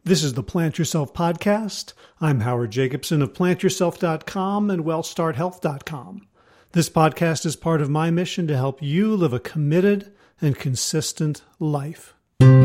This is the Plant Yourself Podcast. I'm Howard Jacobson of PlantYourself.com and WellStartHealth.com. This podcast is part of my mission to help you live a committed and consistent life.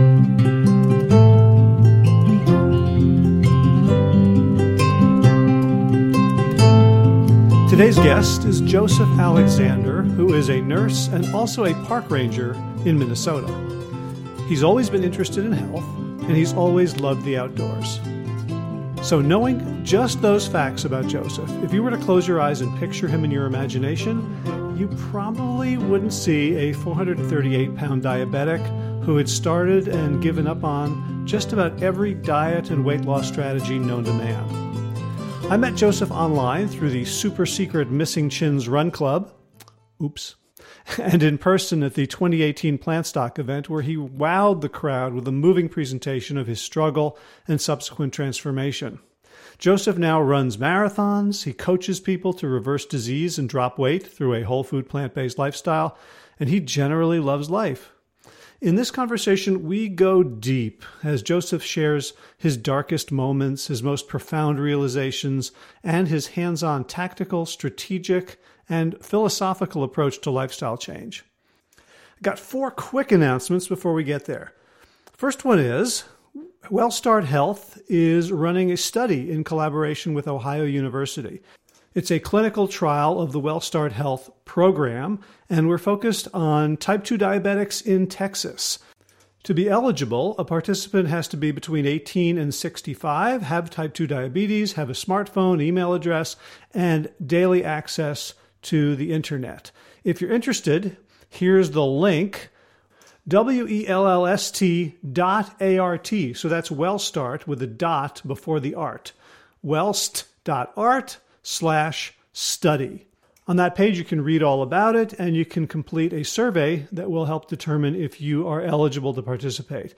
Today's guest is Joseph Alexander, who is a nurse and also a park ranger in Minnesota. He's always been interested in health, and he's always loved the outdoors. So knowing just those facts about Joseph, if you were to close your eyes and picture him in your imagination, you probably wouldn't see a 438-pound diabetic who had started and given up on just about every diet and weight loss strategy known to man. I met Joseph online through the super secret Missing Chins Run Club. Oops. And in person at the 2018 Plantstock event, where he wowed the crowd with a moving presentation of his struggle and subsequent transformation. Joseph now runs marathons, he coaches people to reverse disease and drop weight through a whole food plant-based lifestyle, and he generally loves life. In this conversation, we go deep as Joseph shares his darkest moments, his most profound realizations, and his hands-on tactical, strategic, and philosophical approach to lifestyle change. I got 4 quick announcements before we get there. First one is, WellStart Health is running a study in collaboration with Ohio University. It's a clinical trial of the WellStart Health program, and we're focused on type 2 diabetics in Texas. To be eligible, a participant has to be between 18 and 65, have type 2 diabetes, have a smartphone, email address, and daily access to the internet. If you're interested, here's the link, WELLST.ART. So that's WellStart with a dot before the art. Wellst.art/study. On that page, you can read all about it, and you can complete a survey that will help determine if you are eligible to participate.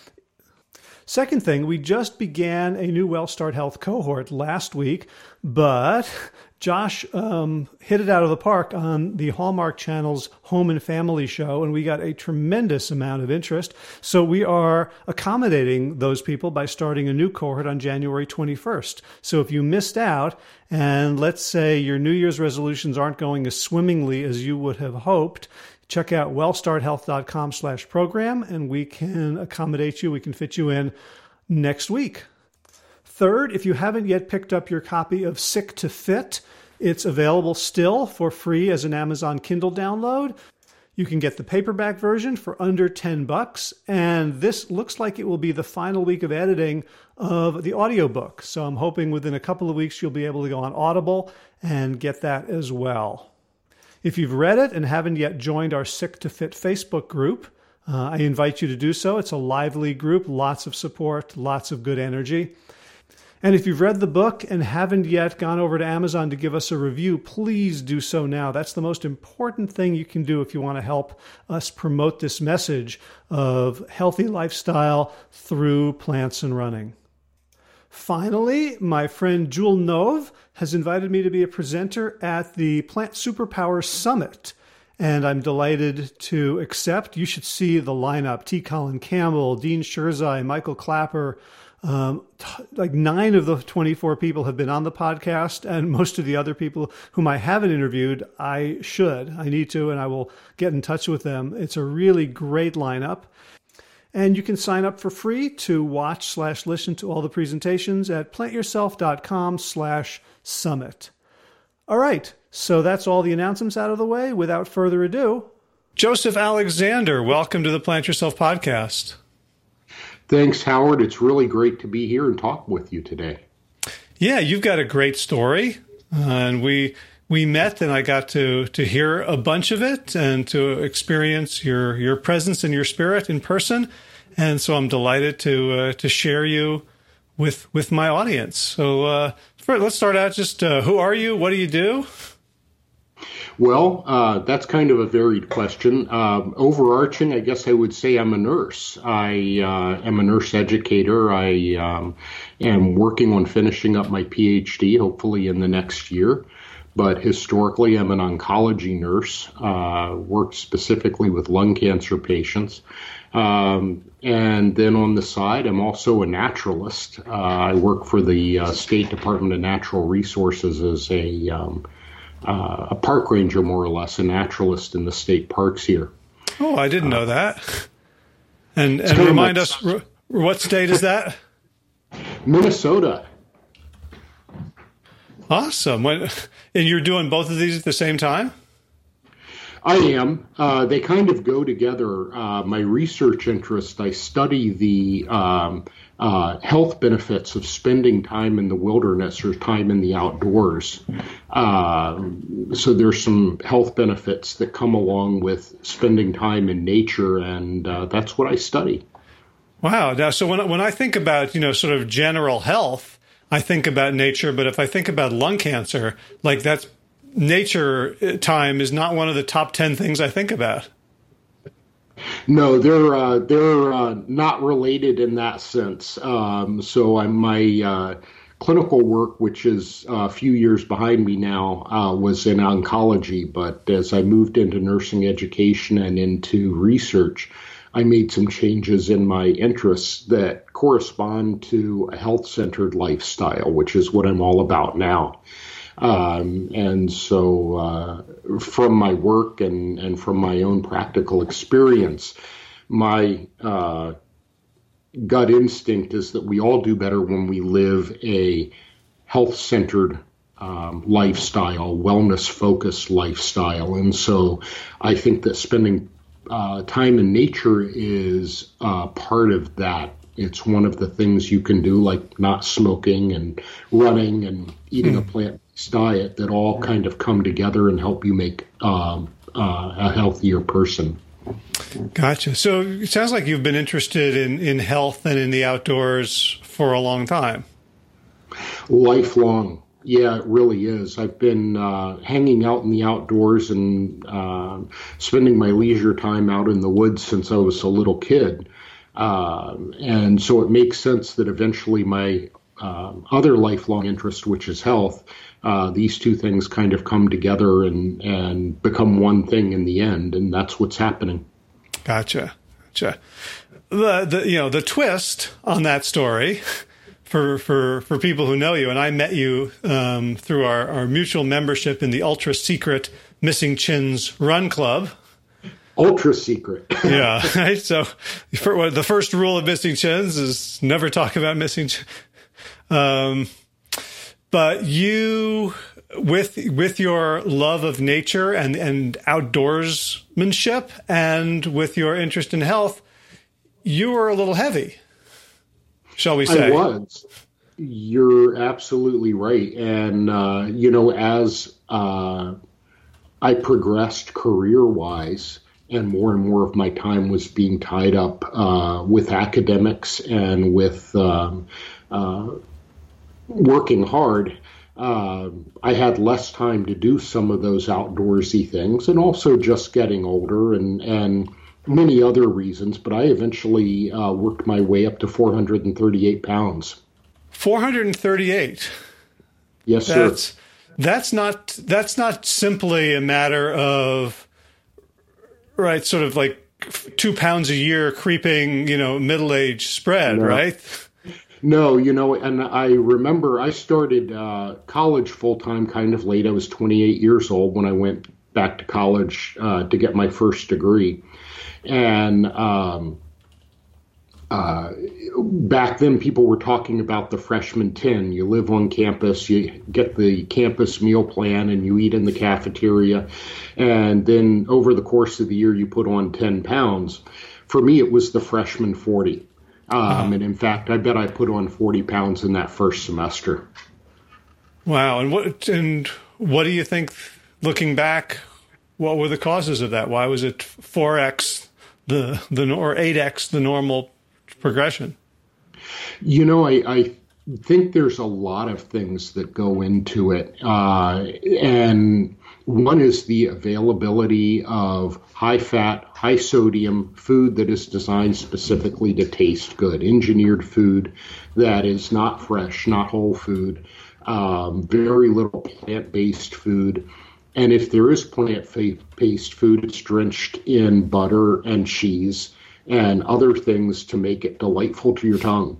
Second thing, we just began a new WellStart Health cohort last week, but Josh hit it out of the park on the Hallmark Channel's Home and Family show, and we got a tremendous amount of interest. So we are accommodating those people by starting a new cohort on January 21st. So if you missed out, and let's say your New Year's resolutions aren't going as swimmingly as you would have hoped, check out wellstarthealth.com/program, and we can accommodate you. We can fit you in next week. Third, if you haven't yet picked up your copy of Sick to Fit, it's available still for free as an Amazon Kindle download. You can get the paperback version for under $10, and this looks like it will be the final week of editing of the audiobook. So I'm hoping within a couple of weeks you'll be able to go on Audible and get that as well. If you've read it and haven't yet joined our Sick to Fit Facebook group, I invite you to do so. It's a lively group, lots of support, lots of good energy. And if you've read the book and haven't yet gone over to Amazon to give us a review, please do so now. That's the most important thing you can do if you want to help us promote this message of healthy lifestyle through plants and running. Finally, my friend Jewel Nove has invited me to be a presenter at the Plant Superpower Summit, and I'm delighted to accept. You should see the lineup: T. Colin Campbell, Dean Sherzai, Michael Clapper. Like 9 of the 24 people have been on the podcast, and most of the other people whom I haven't interviewed, I need to, and I will get in touch with them. It's a really great lineup. And you can sign up for free to watch/listen to all the presentations at plantyourself.com/summit. All right, so that's all the announcements out of the way. Without further ado, Joseph Alexander, welcome to the Plant Yourself Podcast. Thanks, Howard. It's really great to be here and talk with you today. Yeah, you've got a great story, and we met, and I got to hear a bunch of it and to experience your presence and your spirit in person, and so I'm delighted to share you with my audience. So let's start out. Just who are you? What do you do? Well, that's kind of a varied question. Overarching, I guess I would say I'm a nurse. I am a nurse educator. I am working on finishing up my PhD, hopefully in the next year. But historically, I'm an oncology nurse, worked specifically with lung cancer patients. And then on the side, I'm also a naturalist. I work for the State Department of Natural Resources as a park ranger, more or less, a naturalist in the state parks here. Oh, I didn't know that. And remind us, what state is that? Minnesota. Awesome. And you're doing both of these at the same time? I am. They kind of go together. My research interest, I study the health benefits of spending time in the wilderness or time in the outdoors. So there's some health benefits that come along with spending time in nature, and that's what I study. Wow. Now, so when I think about, sort of general health, I think about nature, but if I think about lung cancer, like that's nature time is not one of the top 10 things I think about. No, they're not related in that sense. So my clinical work, which is a few years behind me now, was in oncology. But as I moved into nursing education and into research, I made some changes in my interests that correspond to a health-centered lifestyle, which is what I'm all about now. And so from my work and from my own practical experience, my gut instinct is that we all do better when we live a health-centered lifestyle, wellness-focused lifestyle. And so I think that spending time in nature is part of that. It's one of the things you can do, like not smoking and running and eating a plant-based diet, that all kind of come together and help you make a healthier person. Gotcha. So it sounds like you've been interested in health and in the outdoors for a long time. Lifelong. Yeah, it really is. I've been hanging out in the outdoors and spending my leisure time out in the woods since I was a little kid. And so it makes sense that eventually my other lifelong interest, which is health, these two things kind of come together and become one thing in the end, and that's what's happening. Gotcha. The twist on that story for people who know you, and I met you through our mutual membership in the ultra secret Missing Chins Run Club. Ultra secret. Yeah. Right? So the first rule of Missing Chins is never talk about missing chins. But you, with your love of nature and outdoorsmanship, and with your interest in health, you were a little heavy, shall we say? I was. You're absolutely right. And, as I progressed career-wise, and more of my time was being tied up with academics and with working hard, I had less time to do some of those outdoorsy things, and also just getting older and many other reasons. But I eventually worked my way up to 438 pounds. 438? Yes, sir. That's not simply a matter of, right, sort of like 2 pounds a year creeping, middle-age spread, no. Right? No, and I remember I started college full-time kind of late. I was 28 years old when I went back to college to get my first degree. And back then people were talking about the freshman 10. You live on campus, you get the campus meal plan, and you eat in the cafeteria. And then over the course of the year, you put on 10 pounds. For me, it was the freshman 40. And in fact, I bet I put on 40 pounds in that first semester. Wow. And what do you think, looking back, what were the causes of that? Why was it 4x or 8x the normal progression? I think there's a lot of things that go into it. And one is the availability of high-fat, high-sodium food that is designed specifically to taste good, engineered food that is not fresh, not whole food, very little plant-based food. And if there is plant-based food, it's drenched in butter and cheese. and other things to make it delightful to your tongue,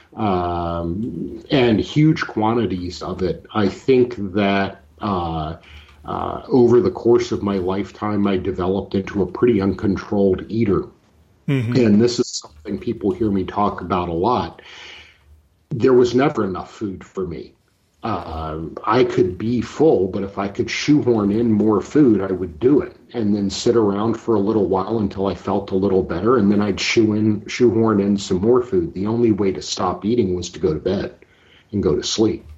and huge quantities of it. I think that over the course of my lifetime, I developed into a pretty uncontrolled eater. Mm-hmm. And this is something people hear me talk about a lot. There was never enough food for me. I could be full, but if I could shoehorn in more food, I would do it, and then sit around for a little while until I felt a little better, and then I'd shoehorn in some more food. The only way to stop eating was to go to bed and go to sleep.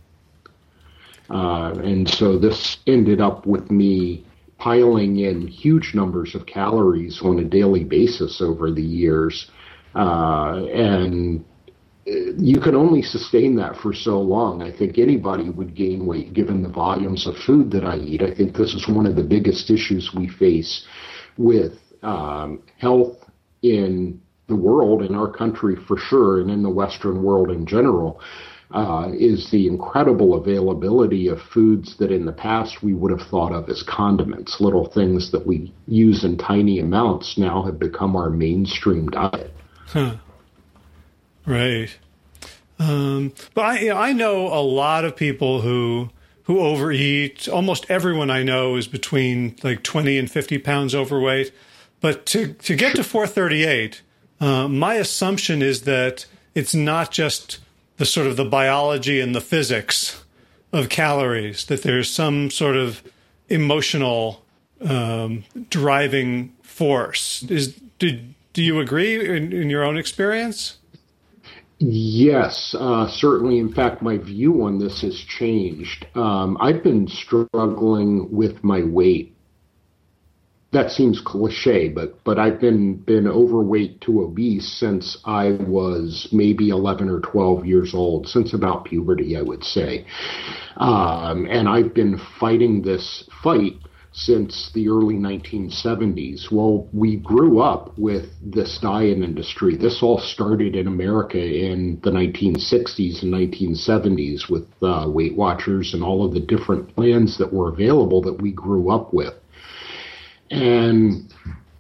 And so this ended up with me piling in huge numbers of calories on a daily basis over the years, and you can only sustain that for so long. I think anybody would gain weight given the volumes of food that I eat. I think this is one of the biggest issues we face with health in the world, in our country for sure, and in the Western world in general, is the incredible availability of foods that in the past we would have thought of as condiments. Little things that we use in tiny amounts now have become our mainstream diet. Huh. Right. But I know a lot of people who overeat. Almost everyone I know is between like 20 and 50 pounds overweight. But to get to 438, my assumption is that it's not just the sort of the biology and the physics of calories, that there's some sort of emotional driving force. Do you agree in your own experience? Yes, certainly. In fact, my view on this has changed. I've been struggling with my weight. That seems cliche, but I've been overweight to obese since I was maybe 11 or 12 years old, since about puberty, I would say. And I've been fighting this fight since the early 1970s. Well, we grew up with this diet industry. This all started in America in the 1960s and 1970s with Weight Watchers and all of the different plans that were available that we grew up with. And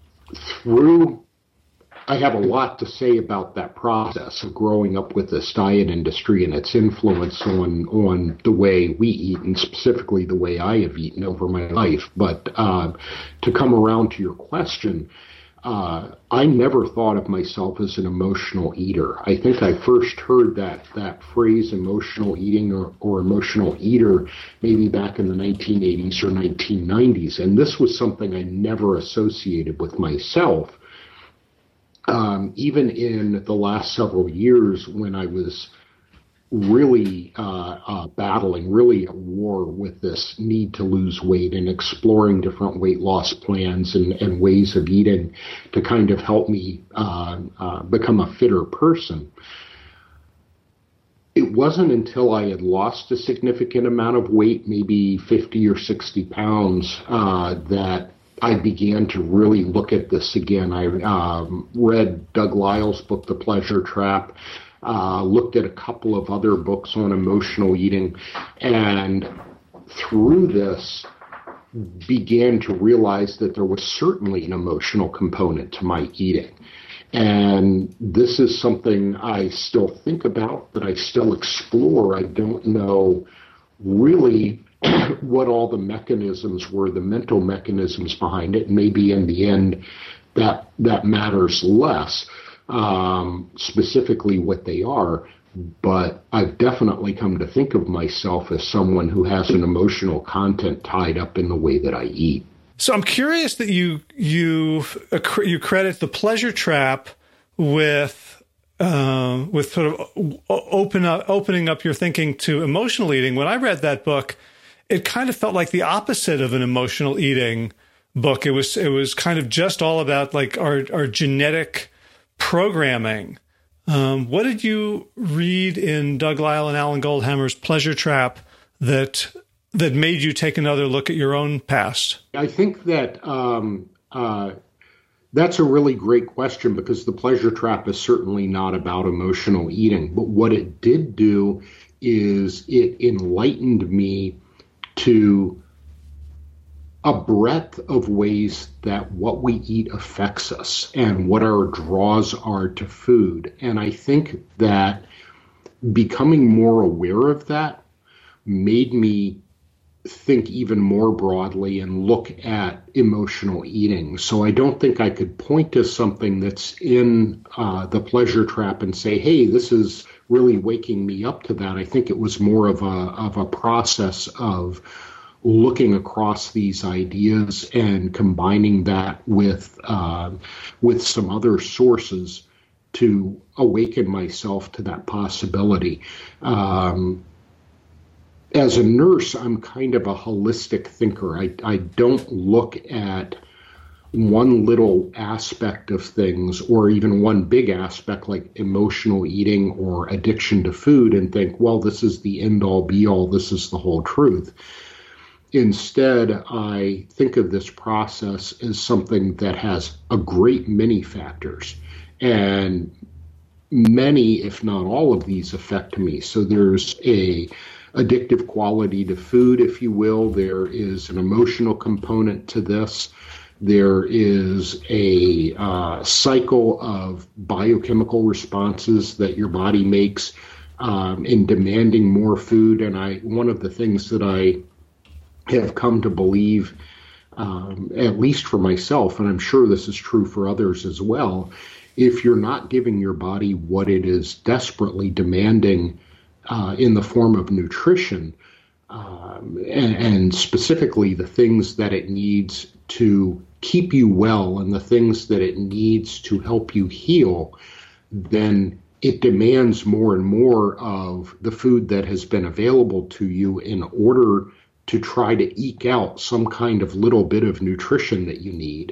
I have a lot to say about that process of growing up with this diet industry and its influence on the way we eat, and specifically the way I have eaten over my life. But to come around to your question, I never thought of myself as an emotional eater. I think I first heard that phrase emotional eating or emotional eater maybe back in the 1980s or 1990s. And this was something I never associated with myself. Even in the last several years when I was really battling, really at war with this need to lose weight and exploring different weight loss plans and ways of eating to kind of help me become a fitter person. It wasn't until I had lost a significant amount of weight, maybe 50 or 60 pounds, that I began to really look at this again. I read Doug Lyle's book, The Pleasure Trap, looked at a couple of other books on emotional eating, and through this began to realize that there was certainly an emotional component to my eating. And this is something I still think about, that I still explore. I don't know really what all the mechanisms were, the mental mechanisms behind it. Maybe in the end that matters less, specifically what they are. But I've definitely come to think of myself as someone who has an emotional content tied up in the way that I eat. So I'm curious that you credit The Pleasure Trap with sort of opening up your thinking to emotional eating. When I read that book, it kind of felt like the opposite of an emotional eating book. It was kind of just all about like our genetic programming. What did you read in Doug Lyle and Alan Goldhammer's Pleasure Trap that made you take another look at your own past? I think that that's a really great question, because The Pleasure Trap is certainly not about emotional eating. But what it did do is it enlightened me to a breadth of ways that what we eat affects us and what our draws are to food. And I think that becoming more aware of that made me think even more broadly and look at emotional eating. So I don't think I could point to something that's in the pleasure trap and say, hey, this is really waking me up to that. I think it was more of a process of looking across these ideas and combining that with some other sources to awaken myself to that possibility. As a nurse, I'm kind of a holistic thinker. I don't look at one little aspect of things or even one big aspect like emotional eating or addiction to food and think, well, this is the end all be all, this is the whole truth. Instead, I think of this process as something that has a great many factors, and many, if not all of these, affect me. So there's a addictive quality to food, if you will. There is an emotional component to this. There is a cycle of biochemical responses that your body makes in demanding more food. And one of the things that I have come to believe, at least for myself, and I'm sure this is true for others as well, if you're not giving your body what it is desperately demanding in the form of nutrition, and specifically the things that it needs to keep you well and the things that it needs to help you heal, then it demands more and more of the food that has been available to you in order to try to eke out some kind of little bit of nutrition that you need.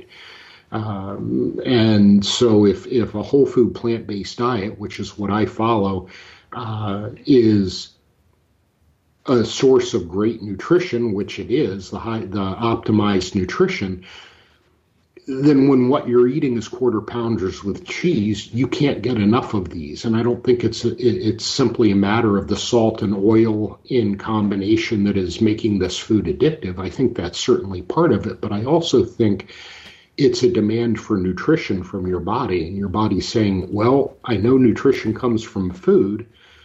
And so if a whole food plant-based diet, which is what I follow, is a source of great nutrition, which it is, the optimized nutrition, then when what you're eating is quarter pounders with cheese, you can't get enough of these. And I don't think it's simply a matter of the salt and oil in combination that is making this food addictive. I think that's certainly part of it, but I also think it's a demand for nutrition from your body, and your body's saying, well, I know nutrition comes from food.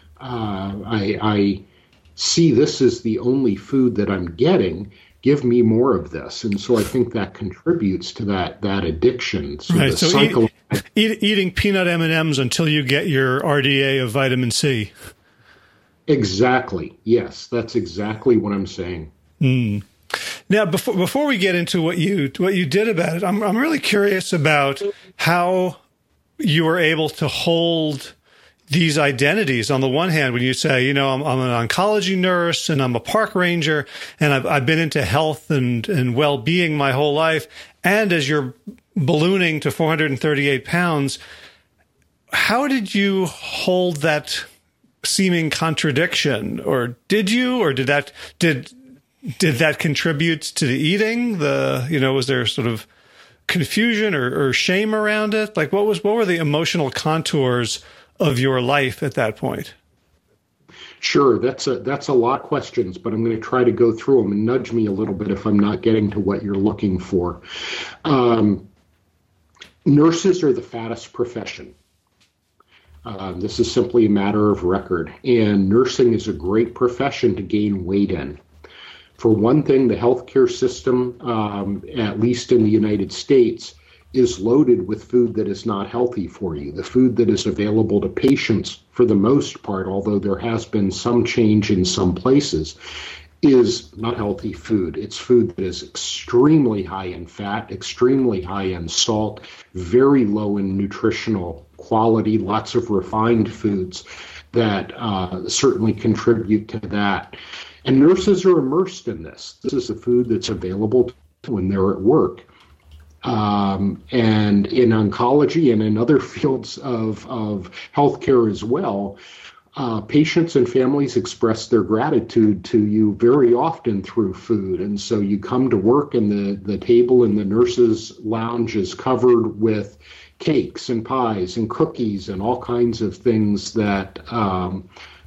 I see this as the only food that I'm getting. Give me more of this. And so I think that contributes to that addiction. So right. The so cycle eating peanut M&Ms until you get your RDA of vitamin C. Exactly. Yes, that's exactly what I'm saying. Mm. Now, before we get into what you did about it, I'm really curious about how you were able to hold these identities. On the one hand, when you say, I'm an oncology nurse and I'm a park ranger and I've been into health and well-being my whole life, and as you're ballooning to 438 pounds, how did you hold that seeming contradiction? Or did you, or did that contribute to the eating? Was there sort of confusion or shame around it? Like what were the emotional contours of your life at that point? Sure, that's a lot of questions, but I'm going to try to go through them and nudge me a little bit if I'm not getting to what you're looking for. Nurses are the fattest profession. This is simply a matter of record, and nursing is a great profession to gain weight in. For one thing, the healthcare system, at least in the United States, is loaded with food that is not healthy for you. The food that is available to patients, for the most part, although there has been some change in some places, is not healthy food. It's food that is extremely high in fat, extremely high in salt, very low in nutritional quality, lots of refined foods that certainly contribute to that. And nurses are immersed in this. This is the food that's available when they're at work. And in oncology and in other fields of healthcare as well, patients and families express their gratitude to you very often through food. And so you come to work and the table in the nurses' lounge is covered with cakes and pies and cookies and all kinds of things that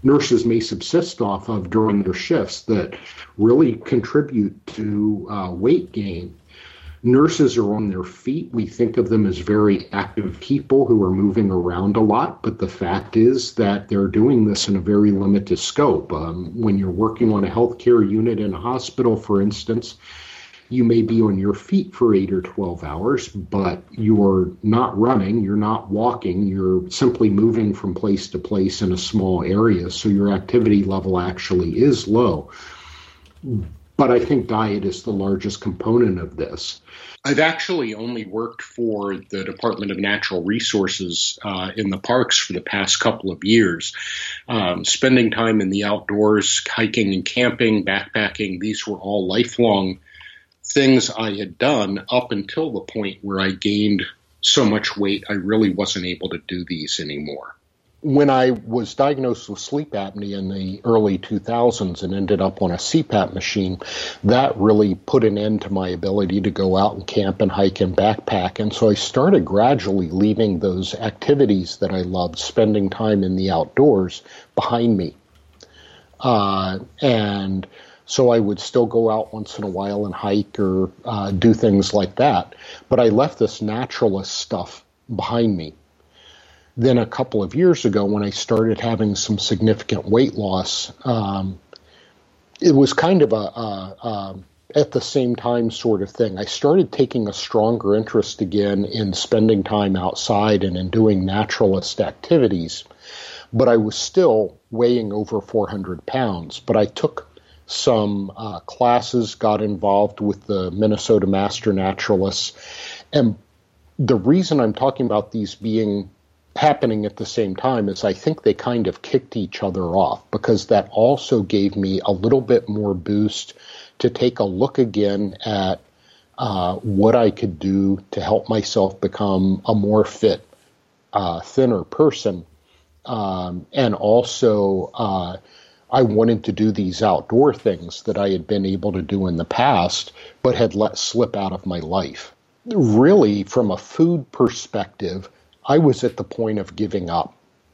nurses may subsist off of during their shifts that really contribute to weight gain. Nurses are on their feet. We think of them as very active people who are moving around a lot, but the fact is that they're doing this in a very limited scope. When you're working on a healthcare unit in a hospital, for instance, you may be on your feet for 8 or 12 hours, but you're not running, you're not walking, you're simply moving from place to place in a small area, so your activity level actually is low. But I think diet is the largest component of this. I've actually only worked for the Department of Natural Resources in the parks for the past couple of years. Spending time in the outdoors, hiking and camping, backpacking, these were all lifelong things I had done up until the point where I gained so much weight I really wasn't able to do these anymore. When I was diagnosed with sleep apnea in the early 2000s and ended up on a CPAP machine, that really put an end to my ability to go out and camp and hike and backpack. And so I started gradually leaving those activities that I loved, spending time in the outdoors, behind me. And so I would still go out once in a while and hike or do things like that. But I left this naturalist stuff behind me. Then a couple of years ago, when I started having some significant weight loss, it was kind of a at the same time sort of thing. I started taking a stronger interest again in spending time outside and in doing naturalist activities. But I was still weighing over 400 pounds. But I took some classes, got involved with the Minnesota Master Naturalists. And the reason I'm talking about these happening at the same time is I think they kind of kicked each other off, because that also gave me a little bit more boost to take a look again at what I could do to help myself become a more fit, thinner person. And also I wanted to do these outdoor things that I had been able to do in the past but had let slip out of my life. Really, from a food perspective, I was at the point of giving up.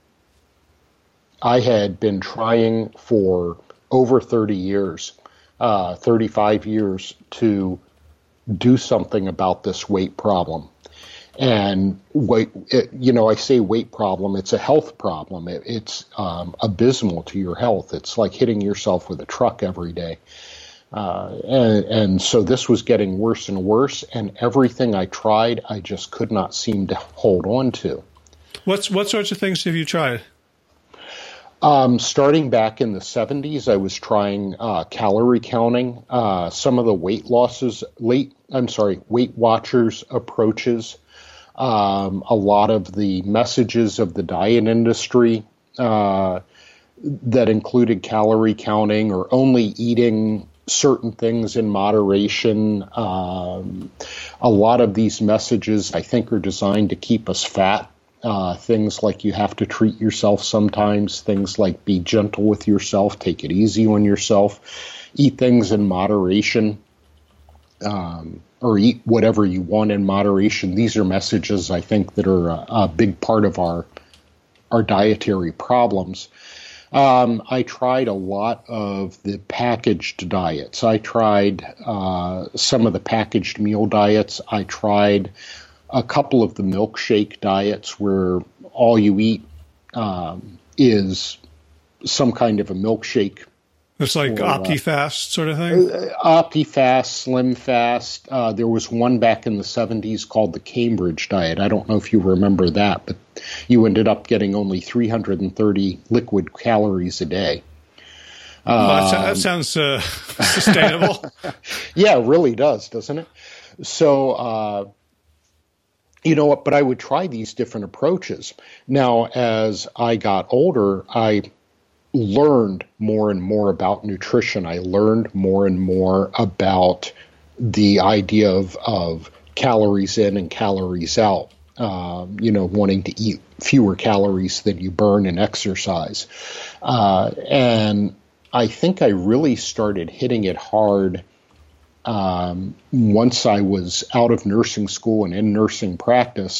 I had been trying for over 30 years, 35 years, to do something about this weight problem. And I say weight problem, it's a health problem. It's abysmal to your health. It's like hitting yourself with a truck every day. And so this was getting worse and worse, and everything I tried, I just could not seem to hold on to. What sorts of things have you tried? Starting back in the 70s, I was trying calorie counting, some of the Weight Watchers approaches, a lot of the messages of the diet industry that included calorie counting or only eating certain things in moderation. A lot of these messages, I think, are designed to keep us fat. Things like you have to treat yourself sometimes, things like be gentle with yourself, take it easy on yourself, eat things in moderation, or eat whatever you want in moderation. These are messages, I think, that are a big part of our dietary problems. I tried a lot of the packaged diets. I tried some of the packaged meal diets. I tried a couple of the milkshake diets where all you eat is some kind of a milkshake. It's like OptiFast sort of thing? OptiFast, Slim Fast. There was one back in the 70s called the Cambridge diet. I don't know if you remember that, but you ended up getting only 330 liquid calories a day. That sounds sustainable. Yeah, it really does, doesn't it? So, but I would try these different approaches. Now, as I got older, I learned more and more about nutrition. I learned more and more about the idea of calories in and calories out, wanting to eat fewer calories than you burn in exercise. And I think I really started hitting it hard once I was out of nursing school and in nursing practice,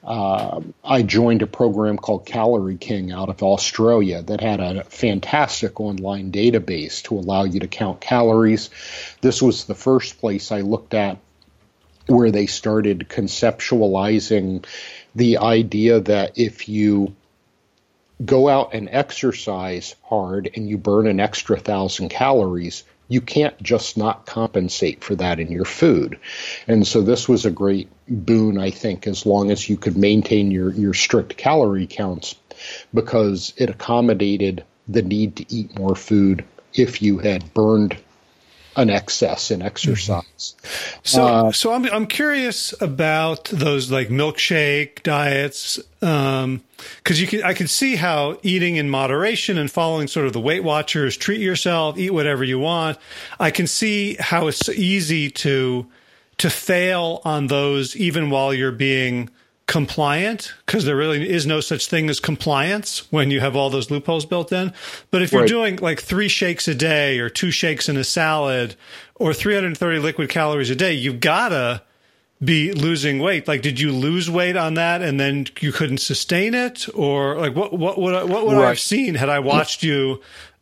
I joined a program called Calorie King out of Australia that had a fantastic online database to allow you to count calories. This was the first place I looked at where they started conceptualizing the idea that if you go out and exercise hard and you burn an extra 1,000 calories, you can't just not compensate for that in your food. And so this was a great boon, I think, as long as you could maintain your strict calorie counts, because it accommodated the need to eat more food if you had burned an excess in exercise. So I'm curious about those like milkshake diets, because I can see how eating in moderation and following sort of the Weight Watchers, treat yourself, eat whatever you want. I can see how it's easy to fail on those even while you're being compliant, because there really is no such thing as compliance when you have all those loopholes built in. But if you're doing like 3 shakes a day or 2 shakes in a salad or 330 liquid calories a day, you've gotta be losing weight. Like, did you lose weight on that and then you couldn't sustain it? Or like what would I have seen had I watched you,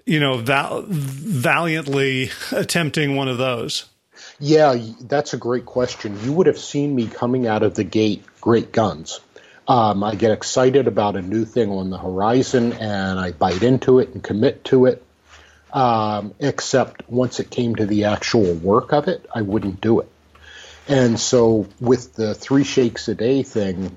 valiantly attempting one of those? Yeah, that's a great question. You would have seen me coming out of the gate, great guns. I get excited about a new thing on the horizon, and I bite into it and commit to it. Except once it came to the actual work of it, I wouldn't do it. And so with the 3 shakes a day thing,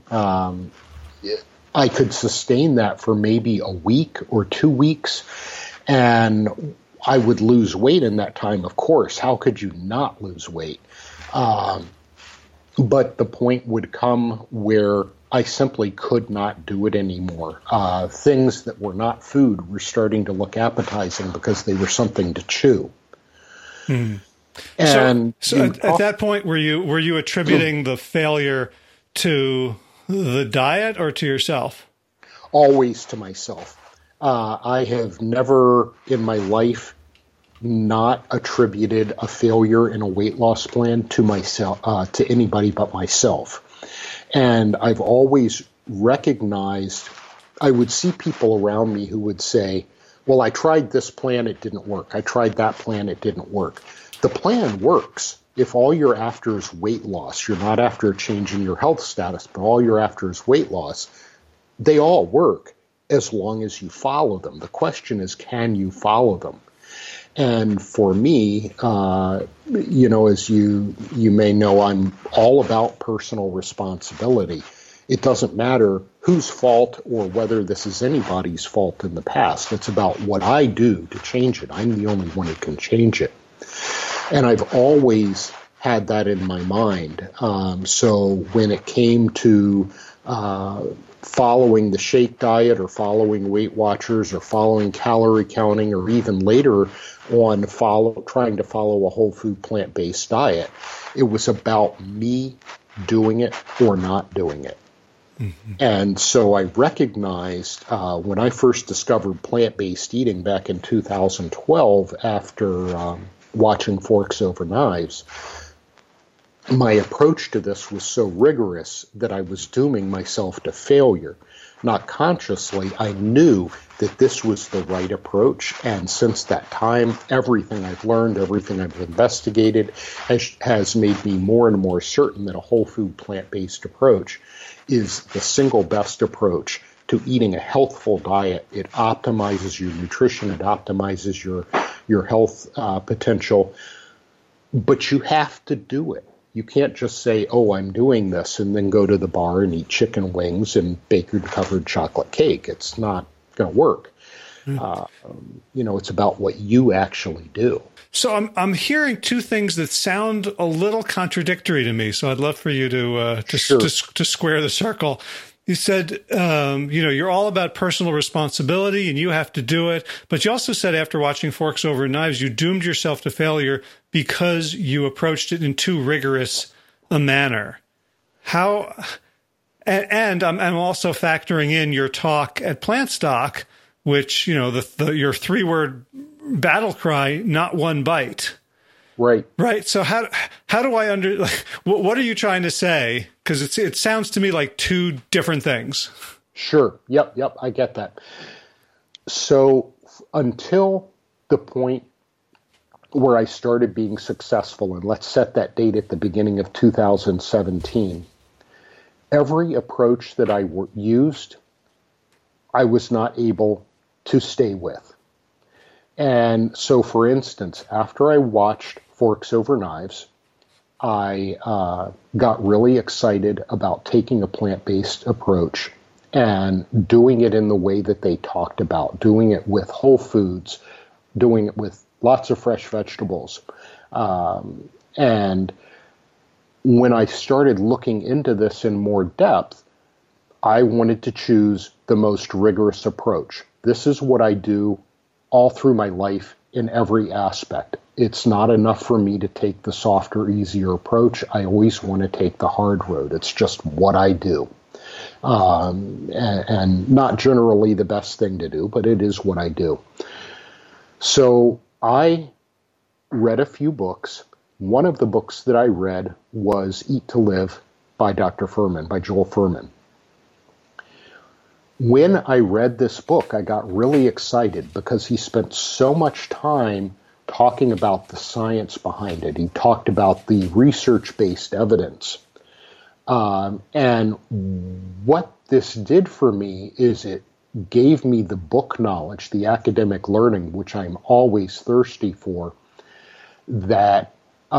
I could sustain that for maybe a week or 2 weeks, and I would lose weight in that time, of course. How could you not lose weight? But the point would come where I simply could not do it anymore. Things that were not food were starting to look appetizing because they were something to chew. Hmm. And so at that point, were you attributing the failure to the diet or to yourself? Always to myself. I have never in my life not attributed a failure in a weight loss plan to myself, to anybody but myself. And I've always recognized, I would see people around me who would say, well, I tried this plan, it didn't work. I tried that plan, it didn't work. The plan works. If all you're after is weight loss, you're not after a change in your health status, but all you're after is weight loss, they all work as long as you follow them. The question is, can you follow them? And for me, as you may know, I'm all about personal responsibility. It doesn't matter whose fault or whether this is anybody's fault in the past. It's about what I do to change it. I'm the only one who can change it. And I've always had that in my mind. So when it came to following the shake diet or following Weight Watchers or following calorie counting or even later on trying to follow a whole food plant-based diet, it was about me doing it or not doing it. Mm-hmm. And so I recognized when I first discovered plant-based eating back in 2012 after watching Forks Over Knives, my approach to this was so rigorous that I was dooming myself to failure. Not consciously, I knew that this was the right approach, and since that time, everything I've learned, everything I've investigated has made me more and more certain that a whole food plant-based approach is the single best approach to eating a healthful diet. It optimizes your nutrition, it optimizes your health potential, but you have to do it. You can't just say, oh, I'm doing this, and then go to the bar and eat chicken wings and bacon-covered chocolate cake. It's not going to work. It's about what you actually do. So I'm hearing 2 things that sound a little contradictory to me, so I'd love for you to square the circle. You said, you're all about personal responsibility and you have to do it. But you also said after watching Forks Over Knives, you doomed yourself to failure because you approached it in too rigorous a manner. How? And I'm also factoring in your talk at Plantstock, which, your 3-word battle cry, not one bite. Right. Right. So how do I what are you trying to say? Because it sounds to me like two different things. Sure. Yep. I get that. So until the point where I started being successful, and let's set that date at the beginning of 2017, every approach that I used, I was not able to stay with. And so, for instance, after I watched Forks Over Knives, I got really excited about taking a plant-based approach and doing it in the way that they talked about, doing it with whole foods, doing it with lots of fresh vegetables. And when I started looking into this in more depth, I wanted to choose the most rigorous approach. This is what I do all through my life in every aspect. It's not enough for me to take the softer, easier approach. I always want to take the hard road. It's just what I do. And not generally the best thing to do, but it is what I do. So I read a few books. One of the books that I read was Eat to Live by Dr. Fuhrman, by Joel Fuhrman. When I read this book, I got really excited because he spent so much time talking about the science behind it. He talked about the research-based evidence. And what this did for me is it gave me the book knowledge, the academic learning, which I'm always thirsty for, that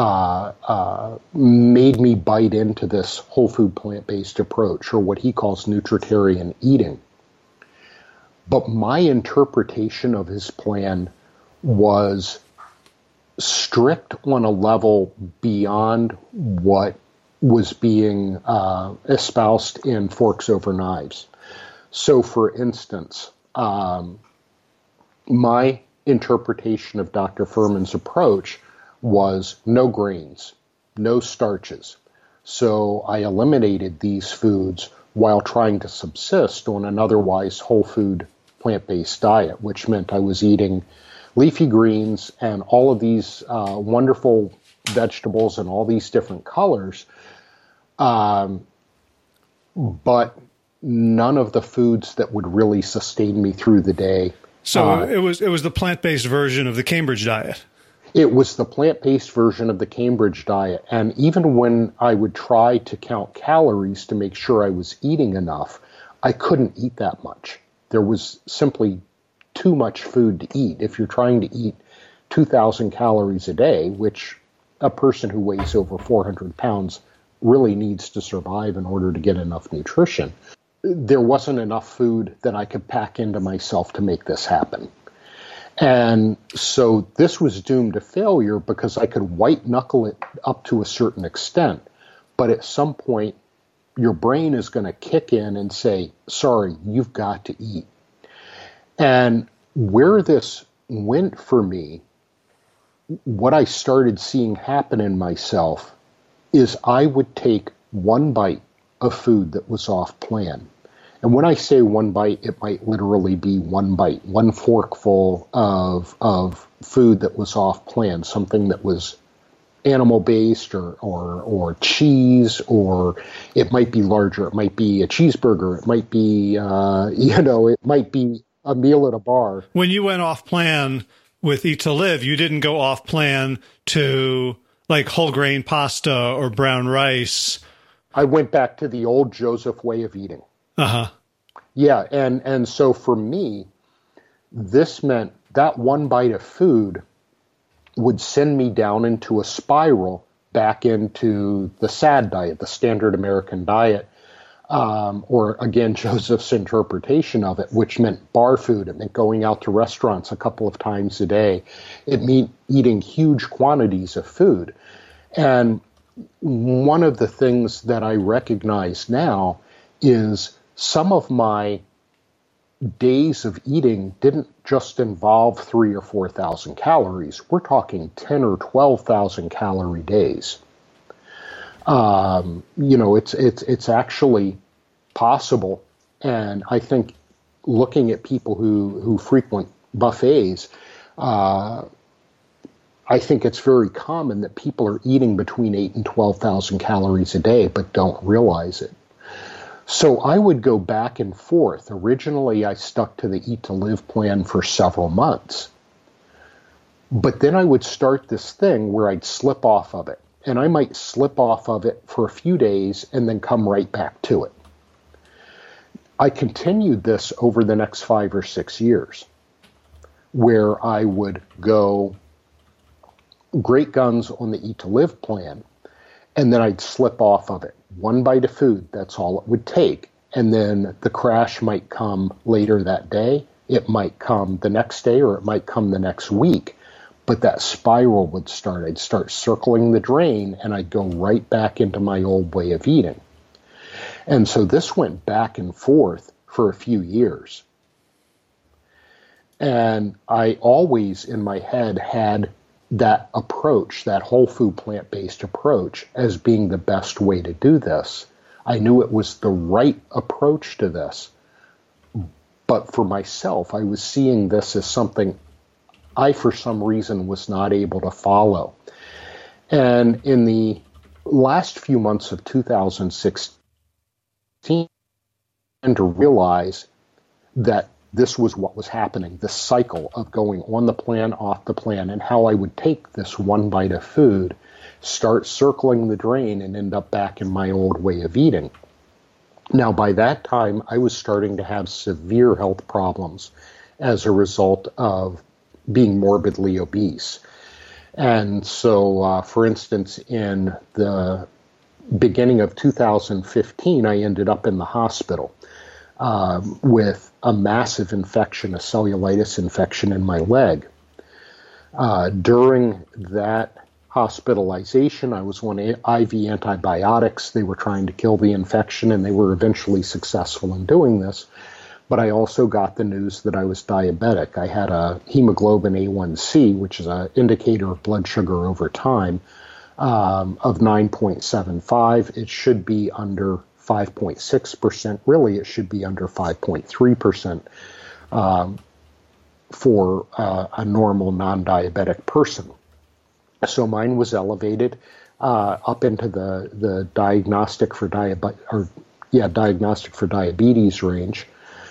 made me bite into this whole food plant-based approach, or what he calls nutritarian eating. But my interpretation of his plan was strict on a level beyond what was being espoused in Forks Over Knives. So, for instance, my interpretation of Dr. Fuhrman's approach was no grains, no starches. So I eliminated these foods while trying to subsist on an otherwise whole food plant-based diet, which meant I was eating leafy greens and all of these wonderful vegetables in all these different colors, but none of the foods that would really sustain me through the day. So it was the plant-based version of the Cambridge diet. It was the plant-based version of the Cambridge diet. And even when I would try to count calories to make sure I was eating enough, I couldn't eat that much. There was simply too much food to eat. If you're trying to eat 2,000 calories a day, which a person who weighs over 400 pounds really needs to survive in order to get enough nutrition, there wasn't enough food that I could pack into myself to make this happen. And so this was doomed to failure because I could white knuckle it up to a certain extent. But at some point, your brain is going to kick in and say, sorry, you've got to eat. And where this went for me, what I started seeing happen in myself is I would take one bite of food that was off plan. And when I say one bite, it might literally be one bite, one forkful of food that was off plan, something that was animal-based or cheese, or it might be larger. It might be a cheeseburger. It might be, it might be a meal at a bar. When you went off plan with Eat to Live, you didn't go off plan to like whole grain pasta or brown rice. I went back to the old Joseph way of eating. Uh-huh. Yeah, and so for me, this meant that one bite of food would send me down into a spiral back into the SAD diet, the standard American diet, or again, Joseph's interpretation of it, which meant bar food. It meant going out to restaurants a couple of times a day. It meant eating huge quantities of food. And one of the things that I recognize now is some of my days of eating didn't just involve 3,000 or 4,000 calories. We're talking 10 or 12,000 calorie days. It's actually possible. And I think looking at people who frequent buffets, I think it's very common that people are eating between 8 and 12,000 calories a day, but don't realize it. So I would go back and forth. Originally, I stuck to the Eat to Live plan for several months. But then I would start this thing where I'd slip off of it. And I might slip off of it for a few days and then come right back to it. I continued this over the next 5 or 6 years, where I would go great guns on the Eat to Live plan, and then I'd slip off of it. One bite of food, that's all it would take. And then the crash might come later that day. It might come the next day, or it might come the next week. But that spiral would start. I'd start circling the drain, and I'd go right back into my old way of eating. And so this went back and forth for a few years. And I always, in my head, had that approach, that whole food plant-based approach, as being the best way to do this. I knew it was the right approach to this. But for myself, I was seeing this as something I, for some reason, was not able to follow. And in the last few months of 2016, to realize that this was what was happening, the cycle of going on the plan, off the plan, and how I would take this one bite of food, start circling the drain, and end up back in my old way of eating. Now, by that time, I was starting to have severe health problems as a result of being morbidly obese. And so, for instance, in the beginning of 2015, I ended up in the hospital with a massive infection, a cellulitis infection in my leg. During that hospitalization, I was on IV antibiotics. They were trying to kill the infection, and they were eventually successful in doing this. But I also got the news that I was diabetic. I had a hemoglobin A1C, which is an indicator of blood sugar over time, of 9.75. It should be under 5.6%. Really, it should be under 5.3% for a normal non-diabetic person. So mine was elevated up into the diagnostic for diabetes range.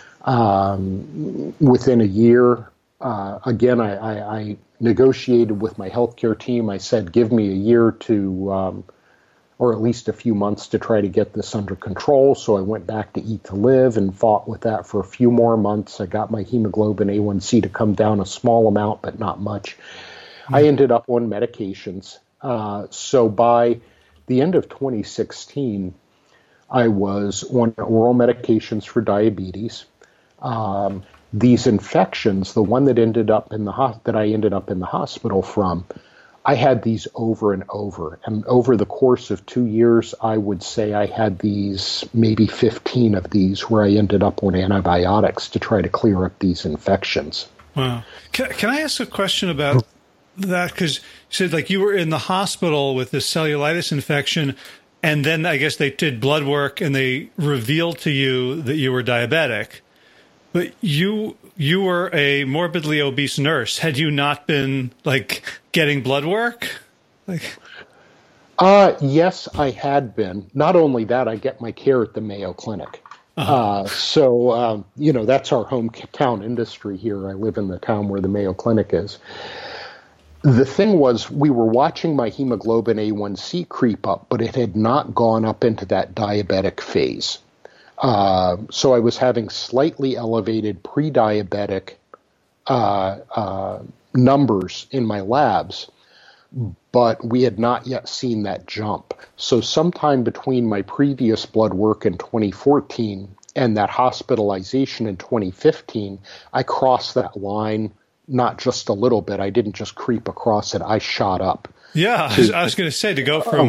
Within a year, again, I negotiated with my healthcare team. I said, give me a year to, or at least a few months to try to get this under control. So I went back to Eat to Live and fought with that for a few more months. I got my hemoglobin A1C to come down a small amount, but not much. I ended up on medications. So by the end of 2016, I was on oral medications for diabetes. These infections, the one that ended up in that I ended up in the hospital from, I had these over and over. And over the course of 2 years, I would say I had these, maybe 15 of these, where I ended up on antibiotics to try to clear up these infections. Wow. Can I ask a question about that? Because you said, like, you were in the hospital with this cellulitis infection, and then I guess they did blood work and they revealed to you that you were diabetic. But you were a morbidly obese nurse. Had you not been, like, getting blood work? Yes, I had been. Not only that, I get my care at the Mayo Clinic. So, that's our hometown industry here. I live in the town where the Mayo Clinic is. The thing was, we were watching my hemoglobin A1C creep up, but it had not gone up into that diabetic phase. So I was having slightly elevated pre-diabetic numbers in my labs, but we had not yet seen that jump. So sometime between my previous blood work in 2014 and that hospitalization in 2015, I crossed that line, not just a little bit. I didn't just creep across it. I shot up. Yeah, I was going to say, to go from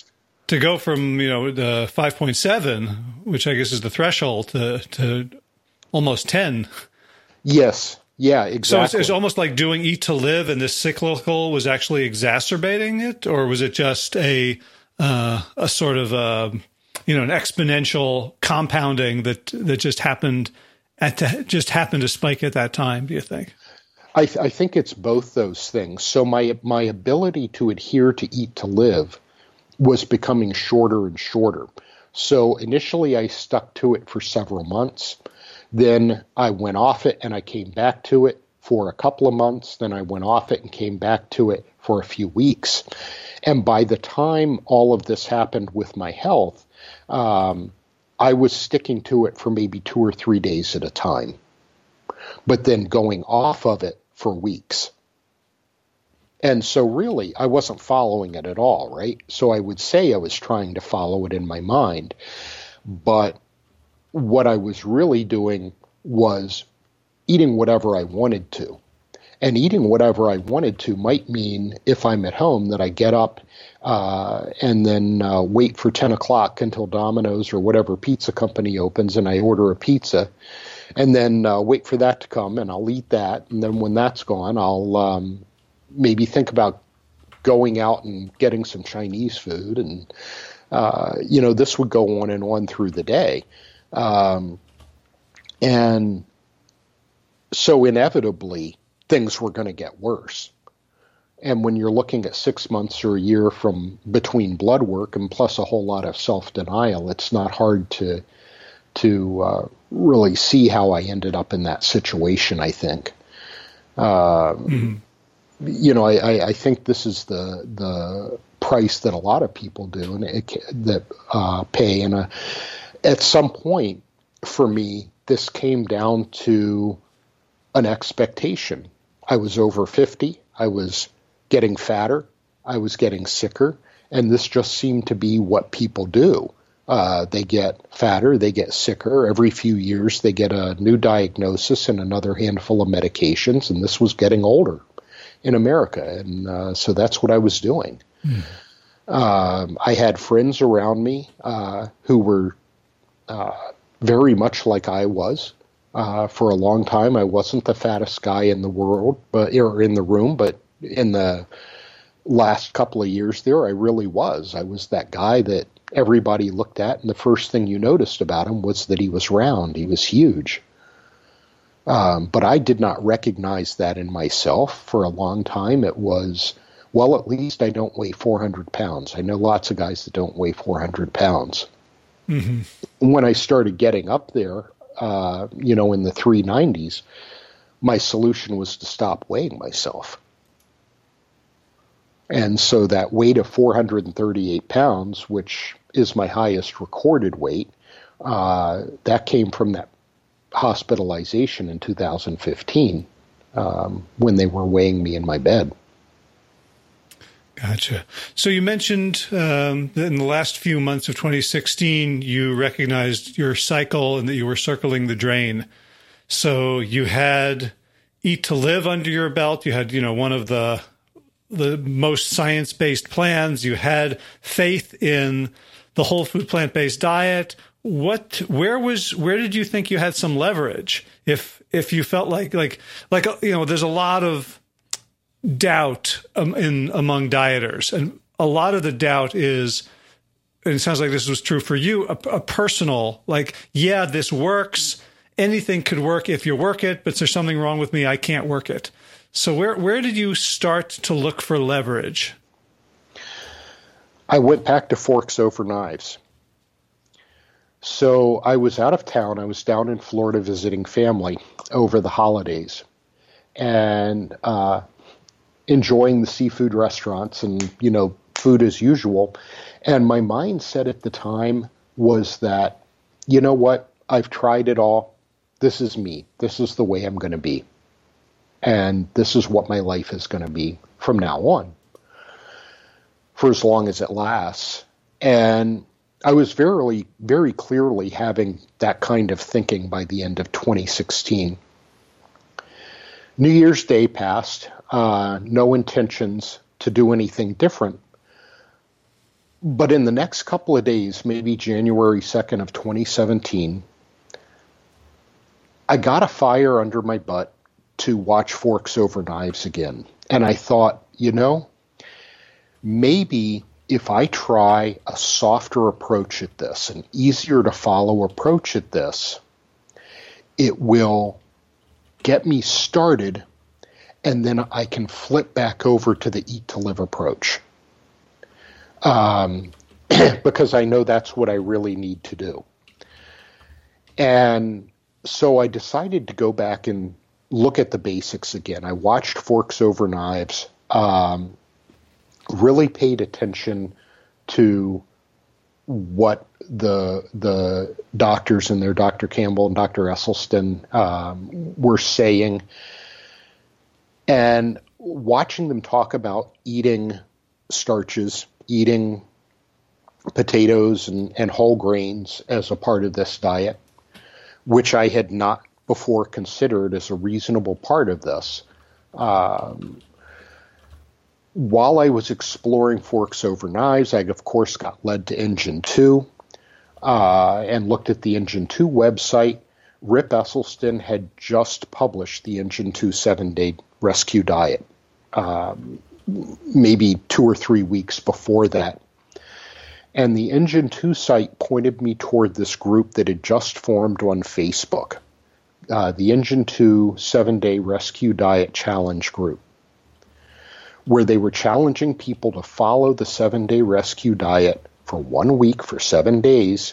the 5.7, which I guess is the threshold, to almost 10. Yes. Yeah, exactly. So it's almost like doing Eat to Live, and this cyclical was actually exacerbating it, or was it just a sort of an exponential compounding that just happened to spike at that time? Do you think? I think it's both those things. So my ability to adhere to Eat to Live was becoming shorter and shorter. So initially I stuck to it for several months. Then I went off it and I came back to it for a couple of months. Then I went off it and came back to it for a few weeks. And by the time all of this happened with my health, I was sticking to it for maybe 2 or 3 days at a time, but then going off of it for weeks. And so really, I wasn't following it at all, right? So I would say I was trying to follow it in my mind, but what I was really doing was eating whatever I wanted to. And eating whatever I wanted to might mean, if I'm at home, that I get up and then wait for 10 o'clock until Domino's or whatever pizza company opens and I order a pizza, and then wait for that to come and I'll eat that. And then when that's gone, I'll maybe think about going out and getting some Chinese food. And, this would go on and on through the day. And so inevitably, things were going to get worse. And when you're looking at 6 months or a year from between blood work and plus a whole lot of self-denial, it's not hard to really see how I ended up in that situation, I think. I think this is the price that a lot of people do that pay. And at some point, for me, this came down to an expectation. I was over 50. I was getting fatter. I was getting sicker. And this just seemed to be what people do. They get fatter. They get sicker. Every few years, they get a new diagnosis and another handful of medications. And this was getting older in America. And so that's what I was doing. I had friends around me who were very much like I was. For a long time, I wasn't the fattest guy in the world, or in the room, but in the last couple of years there, I really was. I was that guy that everybody looked at, and the first thing you noticed about him was that he was round. He was huge. But I did not recognize that in myself for a long time. It was, well, at least I don't weigh 400 pounds. I know lots of guys that don't weigh 400 pounds. Mm-hmm. When I started getting up there, in the 390s, my solution was to stop weighing myself. And so that weight of 438 pounds, which is my highest recorded weight, that came from that hospitalization in 2015 when they were weighing me in my bed. Gotcha. So you mentioned that in the last few months of 2016, you recognized your cycle and that you were circling the drain. So you had Eat to Live under your belt. You had, one of the most science-based plans. You had faith in the whole food plant-based diet. Where did you think you had some leverage? If you felt like there's a lot of doubt among dieters, and a lot of the doubt is, and it sounds like this was true for you, a personal, this works, anything could work if you work it, but there's something wrong with me, I can't work it. So where did you start to look for leverage? I went back to forks over knives. So I was out of town. I was down in Florida visiting family over the holidays, and enjoying the seafood restaurants and, food as usual. And my mindset at the time was that, you know what, I've tried it all. This is me. This is the way I'm going to be. And this is what my life is going to be from now on, for as long as it lasts. And I was very, very clearly having that kind of thinking by the end of 2016. New Year's Day passed. No intentions to do anything different. But in the next couple of days, maybe January 2nd of 2017, I got a fire under my butt to watch Forks Over Knives again. And I thought, maybe if I try a softer approach at this, an easier to follow approach at this, it will get me started and then I can flip back over to the eat to live approach. Because I know that's what I really need to do. And so I decided to go back and look at the basics again. I watched Forks Over Knives, really paid attention to what the doctors in there, Dr. Campbell and Dr. Esselstyn, were saying, and watching them talk about eating starches, eating potatoes and whole grains as a part of this diet, which I had not before considered as a reasonable part of this. While I was exploring Forks Over Knives, I, of course, got led to Engine 2 and looked at the Engine 2 website. Rip Esselstyn had just published the Engine 2 7-Day Rescue Diet, maybe 2 or 3 weeks before that. And the Engine 2 site pointed me toward this group that had just formed on Facebook, the Engine 2 7-Day Rescue Diet Challenge group, where they were challenging people to follow the 7-day rescue diet for 1 week for 7 days.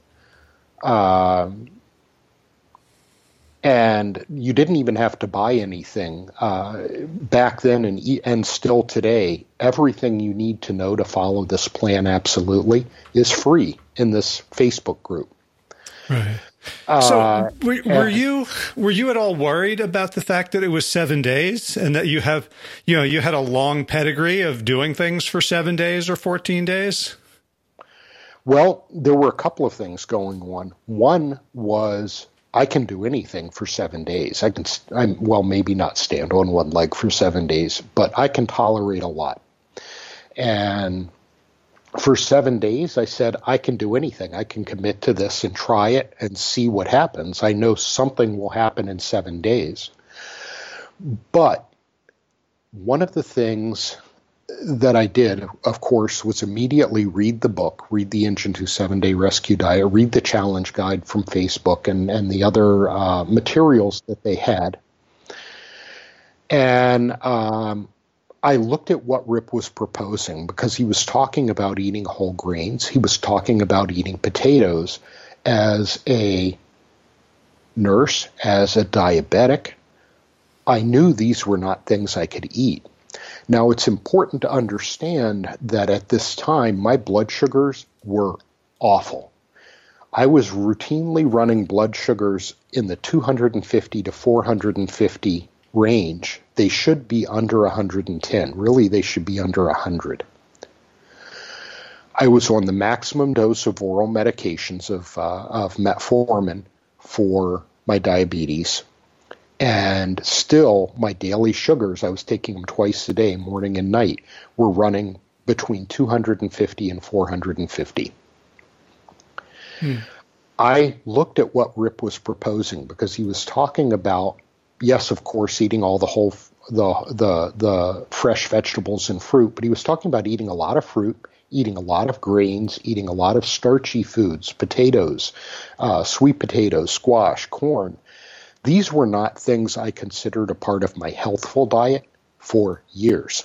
And you didn't even have to buy anything. Back then and still today, everything you need to know to follow this plan absolutely is free in this Facebook group. Right. So were you at all worried about the fact that it was 7 days and that you had a long pedigree of doing things for 7 days or 14 days? Well, there were a couple of things going on. One was I can do anything for 7 days. Maybe not stand on one leg for 7 days, but I can tolerate a lot. And for 7 days, I said, I can do anything. I can commit to this and try it and see what happens. I know something will happen in 7 days. But one of the things that I did, of course, was immediately read the book, read the Engine 2 7-Day Rescue Diet, read the challenge guide from Facebook and the other materials that they had. And I looked at what Rip was proposing because he was talking about eating whole grains. He was talking about eating potatoes. As a nurse, as a diabetic, I knew these were not things I could eat. Now, it's important to understand that at this time, my blood sugars were awful. I was routinely running blood sugars in the 250 to 450 range. They should be under 110. Really, they should be under 100. I was on the maximum dose of oral medications of metformin for my diabetes. And still, my daily sugars, I was taking them twice a day, morning and night, were running between 250 and 450. I looked at what Rip was proposing because he was talking about, yes, of course, eating all the fresh vegetables and fruit, but he was talking about eating a lot of fruit, eating a lot of grains, eating a lot of starchy foods, potatoes, sweet potatoes, squash, corn. These were not things I considered a part of my healthful diet for years.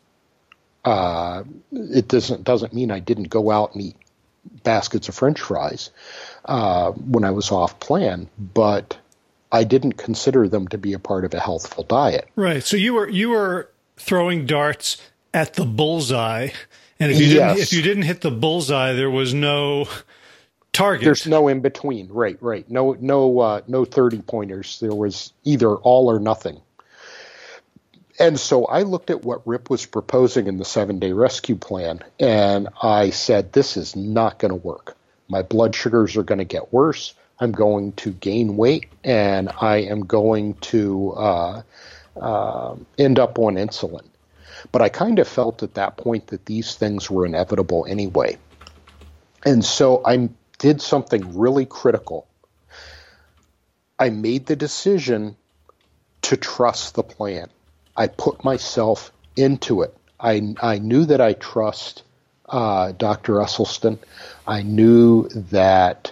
It doesn't mean I didn't go out and eat baskets of French fries when I was off plan, but I didn't consider them to be a part of a healthful diet. Right. So you were throwing darts at the bullseye, and if you didn't hit the bullseye, there was no target. There's no in between. Right. No 30 pointers. There was either all or nothing. And so I looked at what Rip was proposing in the 7-day rescue plan, and I said, this is not going to work. My blood sugars are going to get worse. I'm going to gain weight, and I am going to end up on insulin. But I kind of felt at that point that these things were inevitable anyway. And so I did something really critical. I made the decision to trust the plan. I put myself into it. I knew that I trust Dr. Esselstyn. I knew that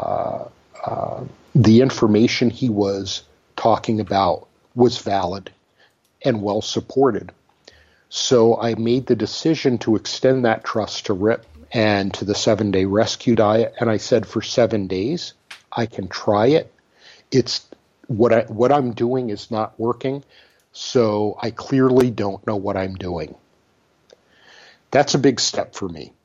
the information he was talking about was valid and well supported. So I made the decision to extend that trust to Rip and to the 7-day rescue diet. And I said, for 7 days, I can try it. It's what I'm doing is not working. So I clearly don't know what I'm doing. That's a big step for me.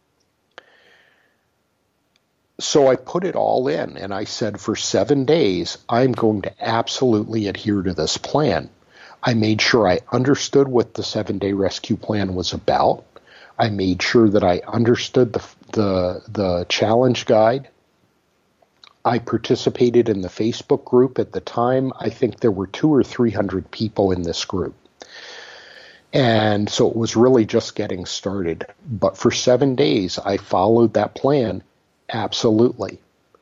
So I put it all in and I said, for 7 days, I'm going to absolutely adhere to this plan. I made sure I understood what the 7-day rescue plan was about. I made sure that I understood the challenge guide. I participated in the Facebook group. At the time, I think there were 200 or 300 people in this group. And so it was really just getting started. But for 7 days, I followed that plan absolutely.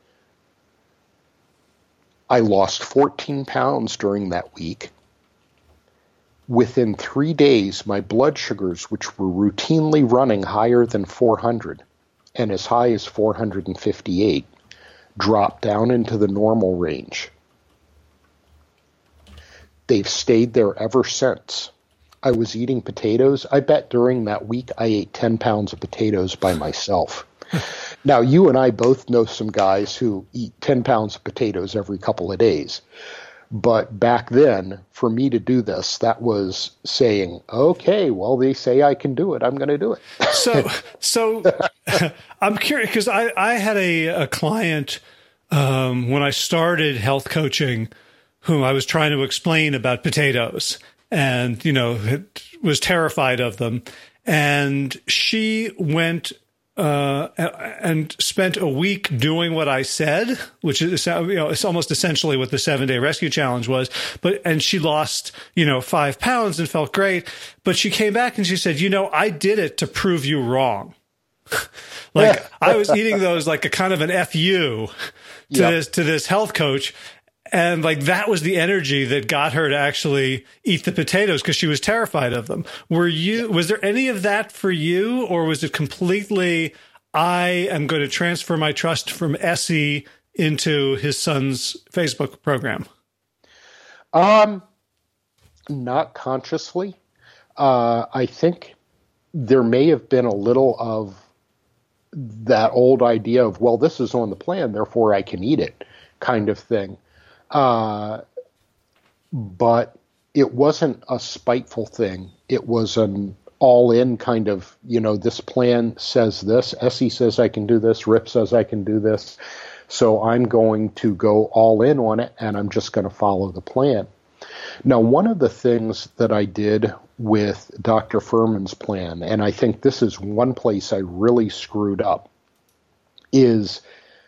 I lost 14 pounds during that week. Within 3 days, my blood sugars, which were routinely running higher than 400 and as high as 458, dropped down into the normal range. They've stayed there ever since. I was eating potatoes. I bet during that week I ate 10 pounds of potatoes by myself. Now, you and I both know some guys who eat 10 pounds of potatoes every couple of days. But back then, for me to do this, that was saying, okay, well, they say I can do it. I'm going to do it. So I'm curious because I had a client when I started health coaching whom I was trying to explain about potatoes and, was terrified of them. And she went and spent a week doing what I said, which is, it's almost essentially what the 7-day rescue challenge was. And she lost, 5 pounds and felt great. But she came back and she said, I did it to prove you wrong. I was eating those like a kind of an FU to this health coach. And that was the energy that got her to actually eat the potatoes because she was terrified of them. Was there any of that for you, or was it completely, I am going to transfer my trust from Essie into his son's Facebook program? Not consciously. I think there may have been a little of that old idea of, well, this is on the plan, therefore I can eat it kind of thing. But it wasn't a spiteful thing. It was an all-in kind of, this plan says this. Essie says I can do this. Rip says I can do this. So I'm going to go all in on it, and I'm just going to follow the plan. Now, one of the things that I did with Dr. Fuhrman's plan, and I think this is one place I really screwed up, is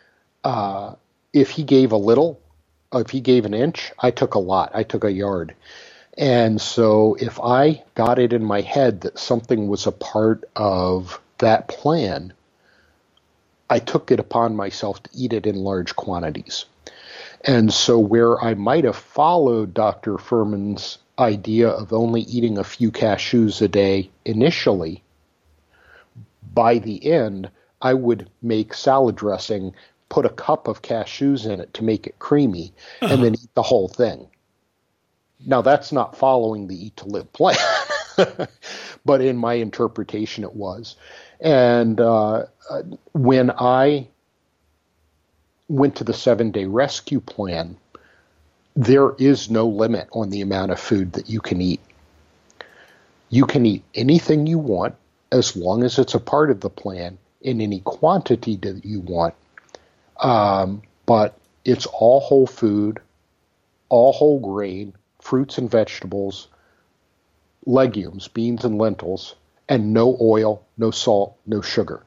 if he gave a little, if he gave an inch, I took a lot. I took a yard. And so if I got it in my head that something was a part of that plan, I took it upon myself to eat it in large quantities. And so where I might have followed Dr. Fuhrman's idea of only eating a few cashews a day initially, by the end, I would make salad dressing, put a cup of cashews in it to make it creamy, and then eat the whole thing. Now, that's not following the Eat to Live plan, but in my interpretation it was. And when I went to the 7-day rescue plan, there is no limit on the amount of food that you can eat. You can eat anything you want as long as it's a part of the plan in any quantity that you want. But it's all whole food, all whole grain, fruits and vegetables, legumes, beans and lentils, and no oil, no salt, no sugar.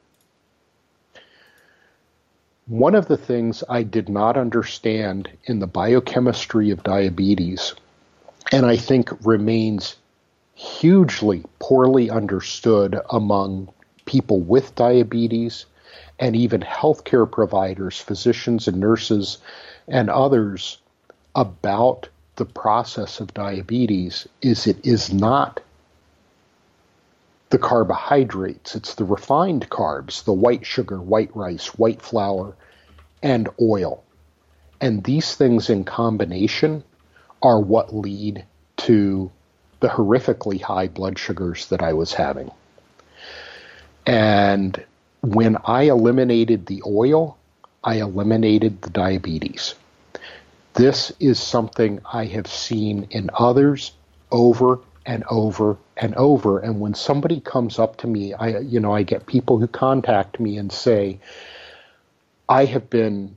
One of the things I did not understand in the biochemistry of diabetes, and I think remains hugely poorly understood among people with diabetes and even healthcare providers, physicians and nurses and others, about the process of diabetes, is it is not the carbohydrates. It's the refined carbs, the white sugar, white rice, white flour, and oil. And these things in combination are what lead to the horrifically high blood sugars that I was having. And when I eliminated the oil, I eliminated the diabetes. This is something I have seen in others over and over and over. And when somebody comes up to me, I get people who contact me and say, I have been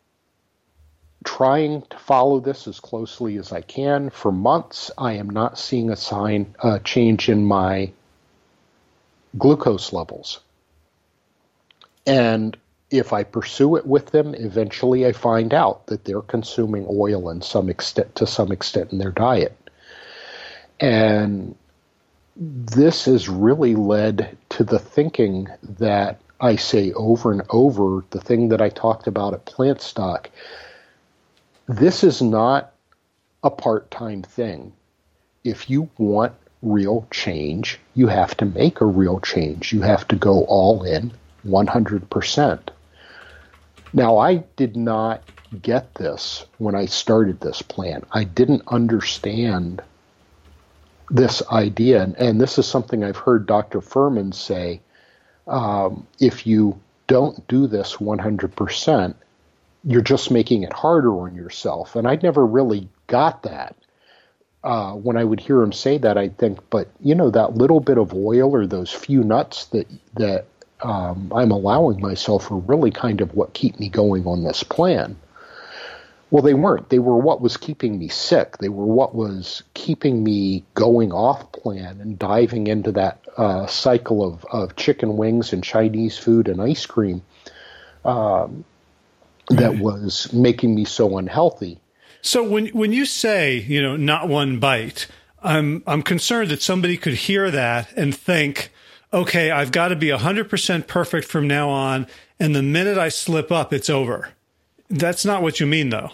trying to follow this as closely as I can for months. I am not seeing a change in my glucose levels. And if I pursue it with them, eventually I find out that they're consuming oil to some extent in their diet. And this has really led to the thinking that I say over and over, the thing that I talked about at Plant Stock. This is not a part-time thing. If you want real change, you have to make a real change. You have to go all in 100%. Now, I did not get this when I started this plan. I didn't understand this idea, and this is something I've heard Dr. Fuhrman say, if you don't do this 100%, you're just making it harder on yourself. And I never really got that. When I would hear him say that, I'd think, but that little bit of oil or those few nuts that I'm allowing myself are really kind of what keep me going on this plan. Well, they weren't. They were what was keeping me sick. They were what was keeping me going off plan and diving into that cycle of chicken wings and Chinese food and ice cream that was making me so unhealthy. So when you say, not one bite, I'm concerned that somebody could hear that and think, okay, I've got to be 100% perfect from now on, and the minute I slip up, it's over. That's not what you mean, though.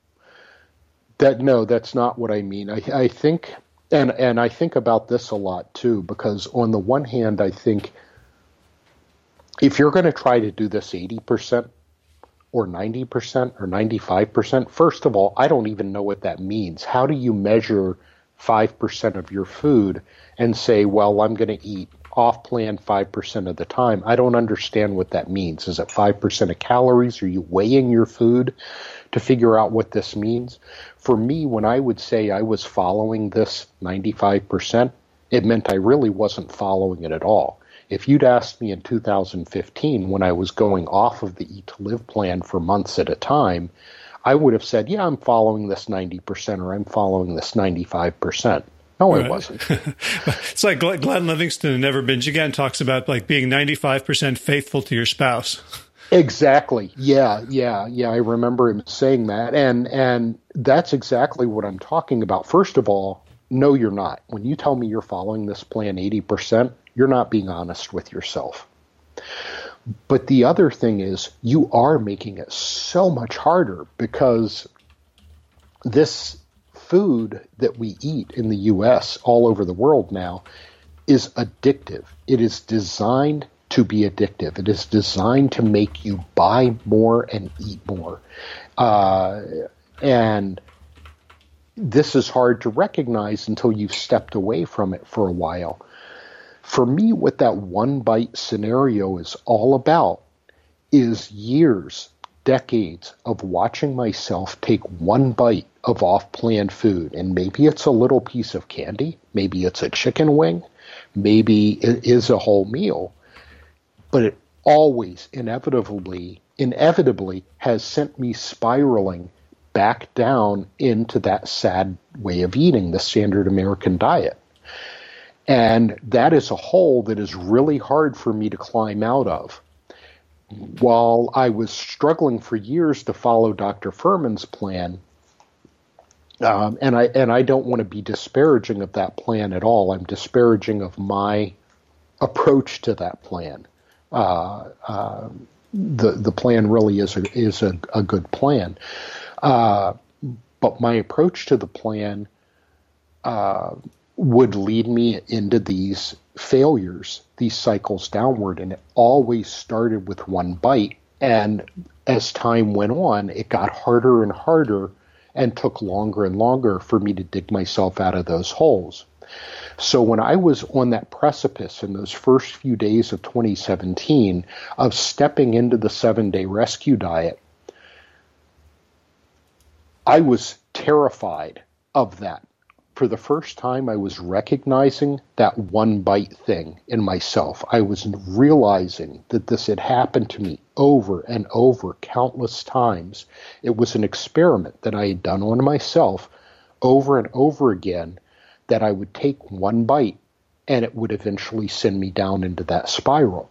No, that's not what I mean. I think, and I think about this a lot too, because on the one hand, I think if you're going to try to do this 80% or 90% or 95%, first of all, I don't even know what that means. How do you measure 5% of your food and say, well, I'm going to eat off plan 5% of the time? I don't understand what that means. Is it 5% of calories? Are you weighing your food to figure out what this means? For me, when I would say I was following this 95%, it meant I really wasn't following it at all. If you'd asked me in 2015, when I was going off of the Eat to Live plan for months at a time, I would have said, yeah, I'm following this 90% or I'm following this 95%. No, it wasn't. It's like Glenn Livingston in Never Binge Again talks about like being 95% faithful to your spouse. Exactly. Yeah. I remember him saying that. And that's exactly what I'm talking about. First of all, no, you're not. When you tell me you're following this plan 80%, you're not being honest with yourself. But the other thing is you are making it so much harder because this food that we eat in the U.S. all over the world now is addictive. It is designed to be addictive. It is designed to make you buy more and eat more. And this is hard to recognize until you've stepped away from it for a while. For me, what that one bite scenario is all about is years, decades of watching myself take one bite of off-plan food. And maybe it's a little piece of candy. Maybe it's a chicken wing. Maybe it is a whole meal. But it always inevitably has sent me spiraling back down into that sad way of eating, the standard American diet. And that is a hole that is really hard for me to climb out of. While I was struggling for years to follow Dr. Fuhrman's plan, and I don't want to be disparaging of that plan at all. I'm disparaging of my approach to that plan. The plan really is a good plan, but my approach to the plan would lead me into these failures, these cycles downward, and it always started with one bite. And as time went on, it got harder and harder and took longer and longer for me to dig myself out of those holes. So when I was on that precipice in those first few days of 2017 of stepping into the 7-day rescue diet, I was terrified of that. For the first time, I was recognizing that one bite thing in myself. I was realizing that this had happened to me over and over countless times. It was an experiment that I had done on myself over and over again, that I would take one bite and it would eventually send me down into that spiral.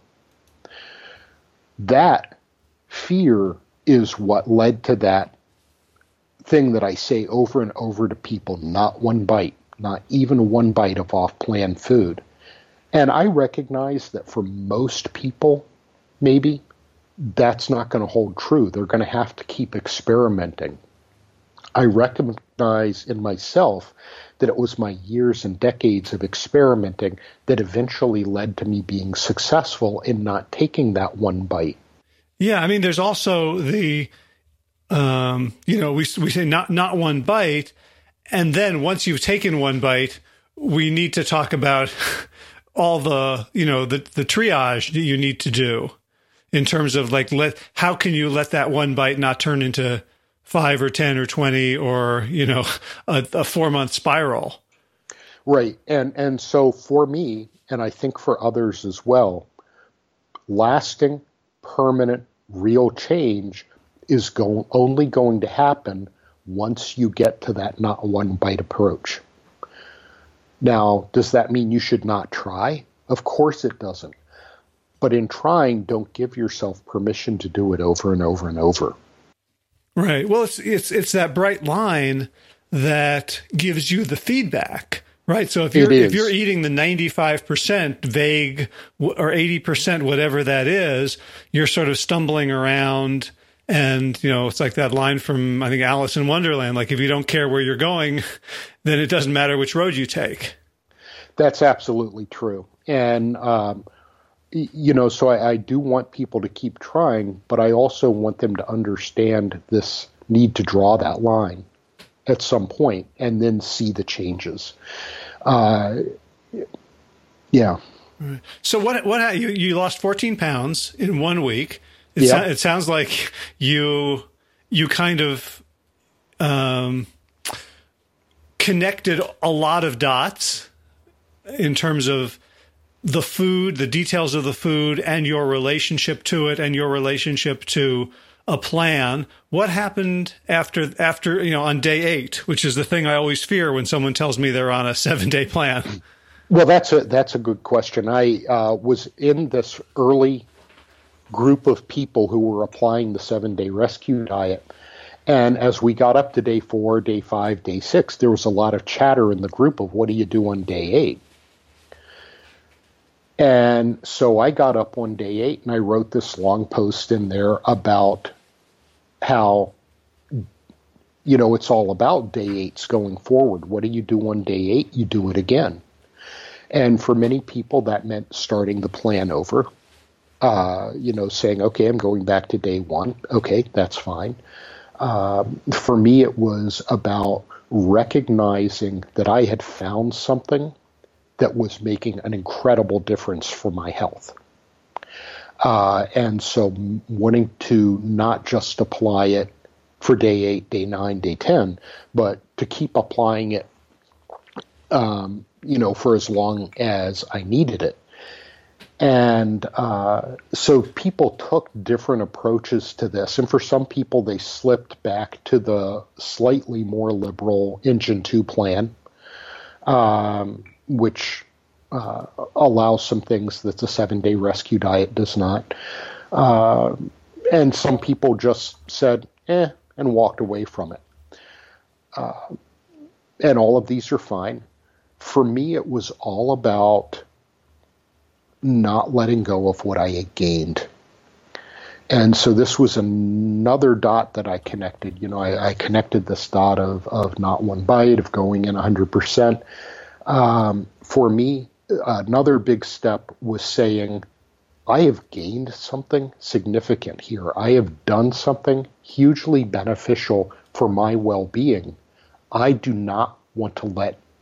That fear is what led to that thing that I say over and over to people: not one bite, not even one bite of off-plan food. And I recognize that for most people, maybe, that's not going to hold true. They're going to have to keep experimenting. I recognize in myself that it was my years and decades of experimenting that eventually led to me being successful in not taking that one bite. Yeah, I mean, there's also the we say not one bite, and then once you've taken one bite, we need to talk about all the the triage that you need to do in terms of how can you let that one bite not turn into 5 or 10 or 20 or a 4-month spiral. Right, and so for me, and I think for others as well, lasting, permanent, real change is only going to happen once you get to that not one bite approach. Now, does that mean you should not try? Of course it doesn't. But in trying, don't give yourself permission to do it over and over and over. Right. Well, it's that bright line that gives you the feedback, right? So if you're eating the 95% vague or 80% whatever that is, you're sort of stumbling around. And, it's like that line from, I think, Alice in Wonderland, like, if you don't care where you're going, then it doesn't matter which road you take. That's absolutely true. And, so I do want people to keep trying, but I also want them to understand this need to draw that line at some point and then see the changes. Yeah. So what you lost 14 pounds in 1 week. It sounds like you kind of connected a lot of dots in terms of the food, the details of the food, and your relationship to it, and your relationship to a plan. What happened after on day 8, which is the thing I always fear when someone tells me they're on a 7-day plan? Well, that's a good question. I was in this early group of people who were applying the 7-day rescue diet. And as we got up to day 4, day 5, day 6, there was a lot of chatter in the group of what do you do on day 8? And so I got up on day 8 and I wrote this long post in there about how, it's all about day 8s going forward. What do you do on day 8? You do it again. And for many people, that meant starting the plan over. Saying, okay, I'm going back to day 1. Okay, that's fine. For me, it was about recognizing that I had found something that was making an incredible difference for my health. And so wanting to not just apply it for day 8, day 9, day 10, but to keep applying it, for as long as I needed it. And so people took different approaches to this. And for some people, they slipped back to the slightly more liberal Engine 2 plan, which allows some things that the 7-day rescue diet does not. And some people just said, and walked away from it. And all of these are fine. For me, it was all about not letting go of what I had gained. And so this was another dot that I connected. I connected this dot of not one bite, of going in 100%. For me, another big step was saying, I have gained something significant here. I have done something hugely beneficial for my well-being. I do not want to let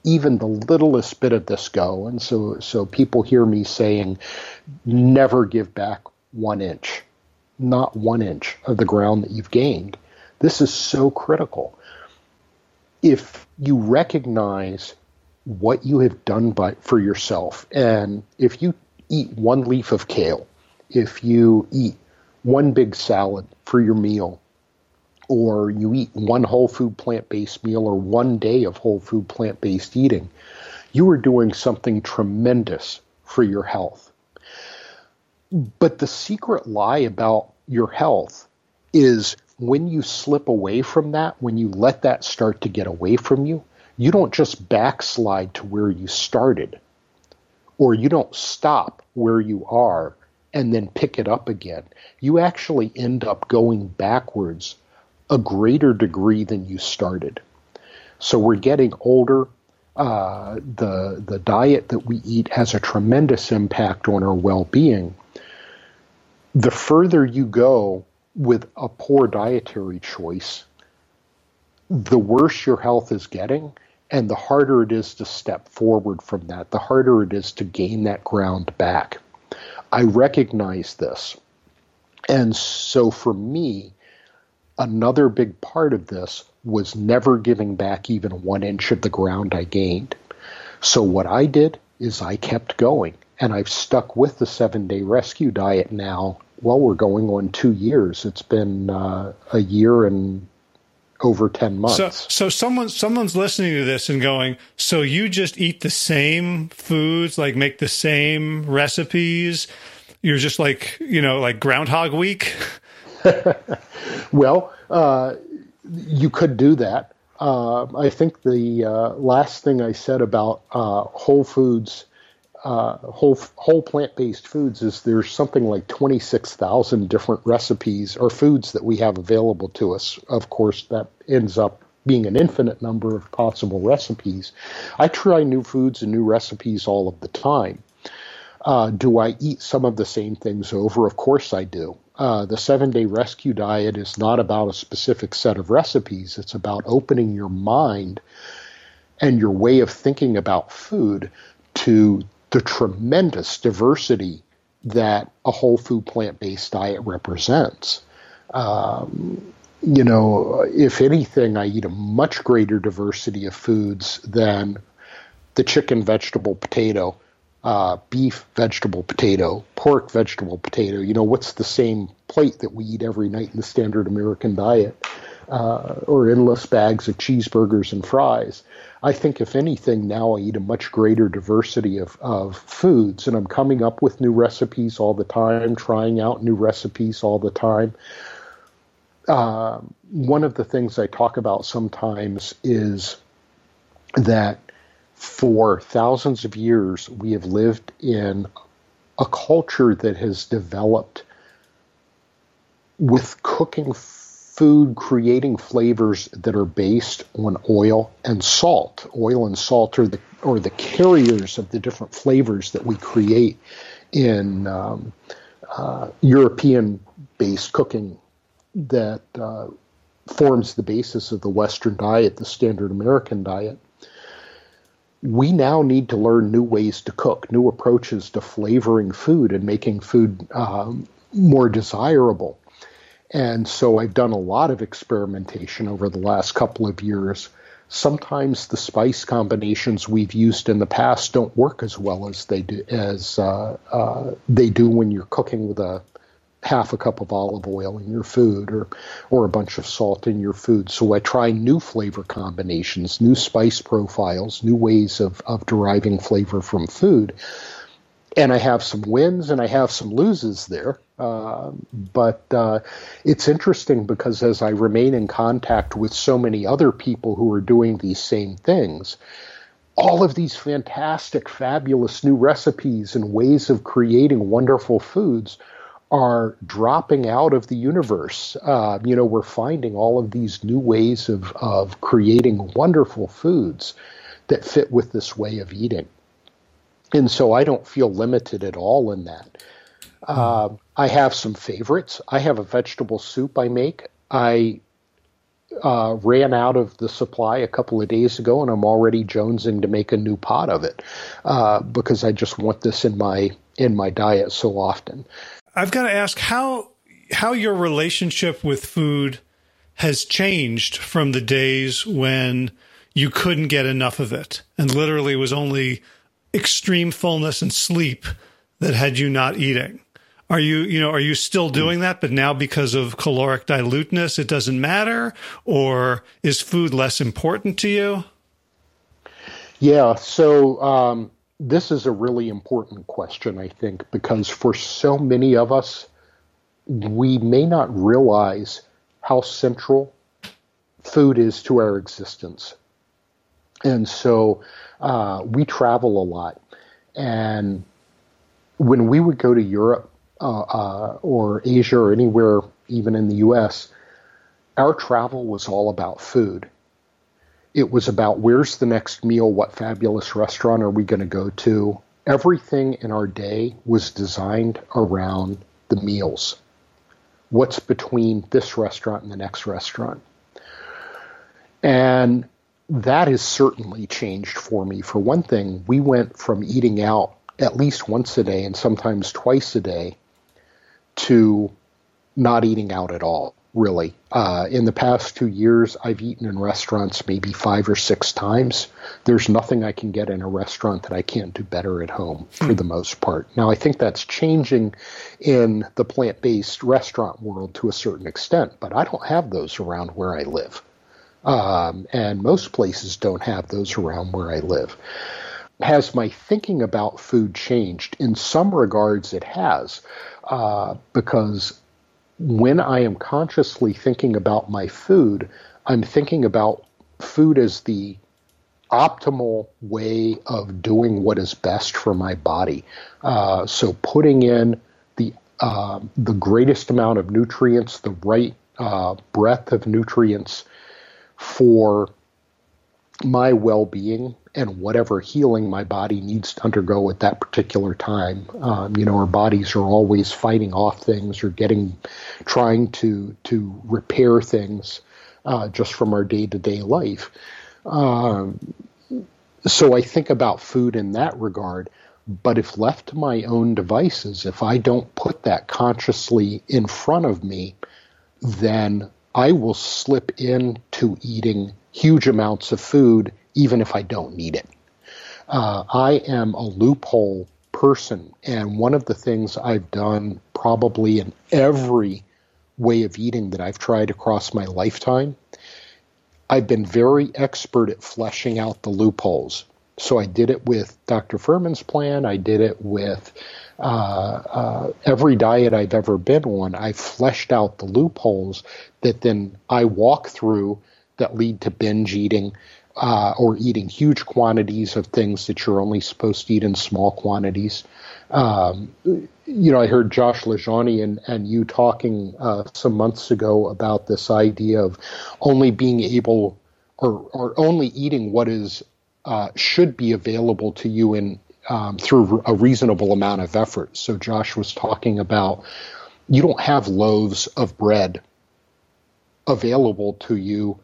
even the littlest bit of this go. And so people hear me saying, never give back 1 inch, not 1 inch of the ground that you've gained. This is so critical. If you recognize what you have done for yourself, and if you eat 1 leaf of kale, if you eat 1 big salad for your meal, or you eat 1 whole food plant-based meal or 1 day of whole food plant-based eating, you are doing something tremendous for your health. But the secret lie about your health is when you slip away from that, when you let that start to get away from you, you don't just backslide to where you started, or you don't stop where you are and then pick it up again. You actually end up going backwards a greater degree than you started. So we're getting older. The diet that we eat has a tremendous impact on our well-being. The further you go with a poor dietary choice, the worse your health is getting, and the harder it is to step forward from that, the harder it is to gain that ground back. I recognize this. And so for me, another big part of this was never giving back even 1 inch of the ground I gained. So what I did is I kept going, and I've stuck with the 7-day rescue diet now. Well, we're going on 2 years. It's been a year and over 10 months. So someone's listening to this and going, so you just eat the same foods, like make the same recipes? You're just like, like Groundhog Week? Well, you could do that. I think the last thing I said about whole foods, whole plant-based foods, is there's something like 26,000 different recipes or foods that we have available to us. Of course, that ends up being an infinite number of possible recipes. I try new foods and new recipes all of the time. Do I eat some of the same things over? Of course I do. The 7-day rescue diet is not about a specific set of recipes. It's about opening your mind and your way of thinking about food to the tremendous diversity that a whole food plant-based diet represents. If anything, I eat a much greater diversity of foods than the chicken, vegetable, potato, beef, vegetable, potato, pork, vegetable, potato. What's the same plate that we eat every night in the standard American diet, or endless bags of cheeseburgers and fries. I think, if anything, now I eat a much greater diversity of foods, and I'm coming up with new recipes all the time, trying out new recipes all the time. One of the things I talk about sometimes is that for thousands of years, we have lived in a culture that has developed with cooking food, creating flavors that are based on oil and salt. Oil and salt are the carriers of the different flavors that we create in European-based cooking that forms the basis of the Western diet, the standard American diet. We now need to learn new ways to cook, new approaches to flavoring food and making food more desirable. And so I've done a lot of experimentation over the last couple of years. Sometimes the spice combinations we've used in the past don't work as well as they do when you're cooking with a half a cup of olive oil in your food or a bunch of salt in your food. So I try new flavor combinations, new spice profiles, new ways of deriving flavor from food. And I have some wins and I have some loses there. But it's interesting because as I remain in contact with so many other people who are doing these same things, all of these fantastic, fabulous new recipes and ways of creating wonderful foods are dropping out of the universe. We're finding all of these new ways of creating wonderful foods that fit with this way of eating. And so I don't feel limited at all in that. I have some favorites. I have a vegetable soup I make. I ran out of the supply a couple of days ago, and I'm already jonesing to make a new pot of it because I just want this in my diet so often. I've got to ask how your relationship with food has changed from the days when you couldn't get enough of it and literally was only extreme fullness and sleep that had you not eating. Are you still doing that, but now because of caloric diluteness, it doesn't matter? Or is food less important to you? Yeah, so this is a really important question, I think, because for so many of us, we may not realize how central food is to our existence. And so we travel a lot. And when we would go to Europe or Asia or anywhere, even in the U.S., our travel was all about food. It was about where's the next meal, what fabulous restaurant are we going to go to. Everything in our day was designed around the meals. What's between this restaurant and the next restaurant? And that has certainly changed for me. For one thing, we went from eating out at least once a day and sometimes twice a day to not eating out at all, really. In the past 2 years, I've eaten in restaurants maybe 5 or 6 times. There's nothing I can get in a restaurant that I can't do better at home for the most part. Now, I think that's changing in the plant-based restaurant world to a certain extent, but I don't have those around where I live. And most places don't have those around where I live. Has my thinking about food changed? In some regards, it has, because when I am consciously thinking about my food, I'm thinking about food as the optimal way of doing what is best for my body. So putting in the greatest amount of nutrients, the right breadth of nutrients for my well-being and whatever healing my body needs to undergo at that particular time. Our bodies are always fighting off things or trying to repair things just from our day-to-day life. So I think about food in that regard. But if left to my own devices, if I don't put that consciously in front of me, then I will slip into eating huge amounts of food even if I don't need it. I am a loophole person, and one of the things I've done probably in every way of eating that I've tried across my lifetime, I've been very expert at fleshing out the loopholes. So I did it with Dr. Furman's plan. I did it with every diet I've ever been on. I fleshed out the loopholes that then I walk through that lead to binge eating or eating huge quantities of things that you're only supposed to eat in small quantities. I heard Josh LaJaunie and you talking some months ago about this idea of only being able or only eating what is should be available to you in through a reasonable amount of effort. So Josh was talking about you don't have loaves of bread available to you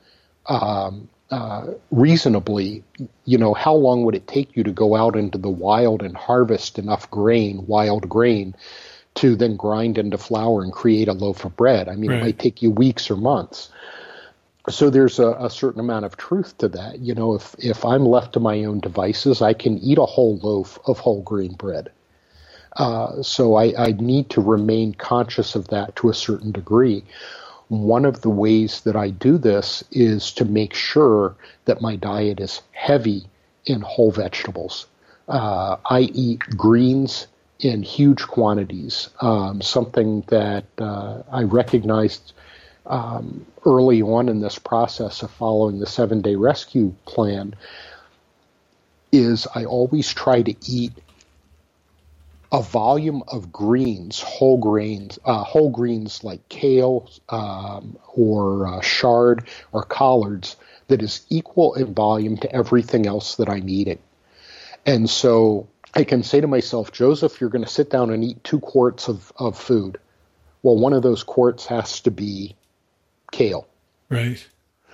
reasonably. How long would it take you to go out into the wild and harvest enough wild grain, to then grind into flour and create a loaf of bread? I mean, Right. It might take you weeks or months. So there's a certain amount of truth to that. If I'm left to my own devices, I can eat a whole loaf of whole grain bread. So I need to remain conscious of that to a certain degree. One of the ways that I do this is to make sure that my diet is heavy in whole vegetables. I eat greens in huge quantities, something that I recognized early on in this process of following the 7-day rescue plan is I always try to eat a volume of greens, whole greens like kale or chard or collards that is equal in volume to everything else that I'm eating. And so I can say to myself, Joseph, you're going to sit down and eat 2 quarts of food. Well, one of those quarts has to be kale. Right.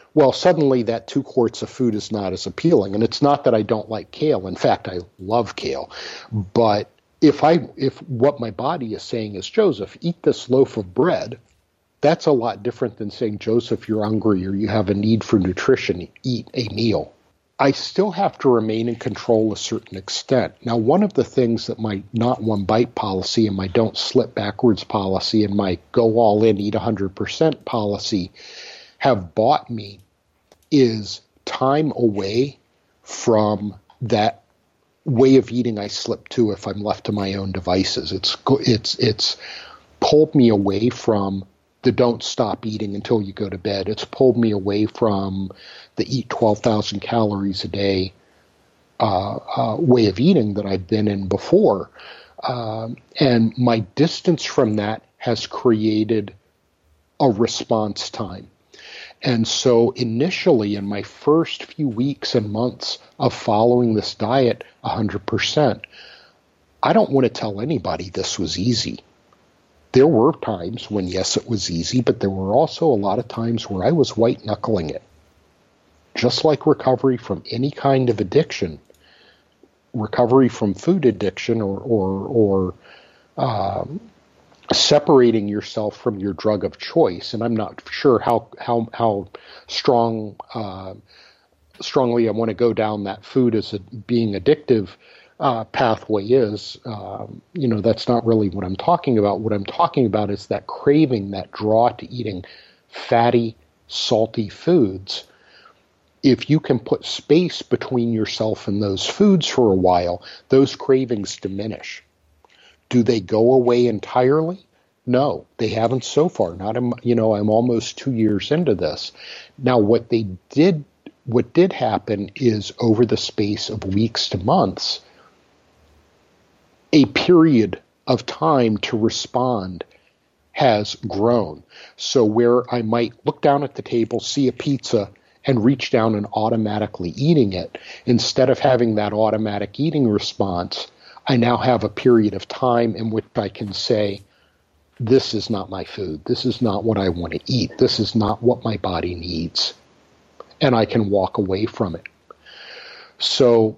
well, suddenly that 2 quarts of food is not as appealing. And it's not that I don't like kale. In fact, I love kale. But if what my body is saying is, Joseph, eat this loaf of bread, that's a lot different than saying, Joseph, you're hungry or you have a need for nutrition, eat a meal. I still have to remain in control to a certain extent. Now, one of the things that my not one bite policy and my don't slip backwards policy and my go all in, eat 100% policy have bought me is time away from that way of eating I slip to if I'm left to my own devices. It's pulled me away from the don't stop eating until you go to bed. It's pulled me away from the eat 12,000 calories a day way of eating that I've been in before. And my distance from that has created a response time. And so initially, in my first few weeks and months of following this diet 100%, I don't want to tell anybody this was easy. There were times when, yes, it was easy, but there were also a lot of times where I was white-knuckling it. Just like recovery from any kind of addiction, recovery from food addiction or separating yourself from your drug of choice. And I'm not sure how strongly I want to go down that food as being addictive pathway is. That's not really what I'm talking about. What I'm talking about is that craving, that draw to eating fatty, salty foods. If you can put space between yourself and those foods for a while, those cravings diminish. Do they go away entirely? No, they haven't so far. I'm almost 2 years into this. Now, what did happen is over the space of weeks to months, a period of time to respond has grown. So where I might look down at the table, see a pizza, and reach down and automatically eating it, instead of having that automatic eating response, I now have a period of time in which I can say, this is not my food. This is not what I want to eat. This is not what my body needs. And I can walk away from it. So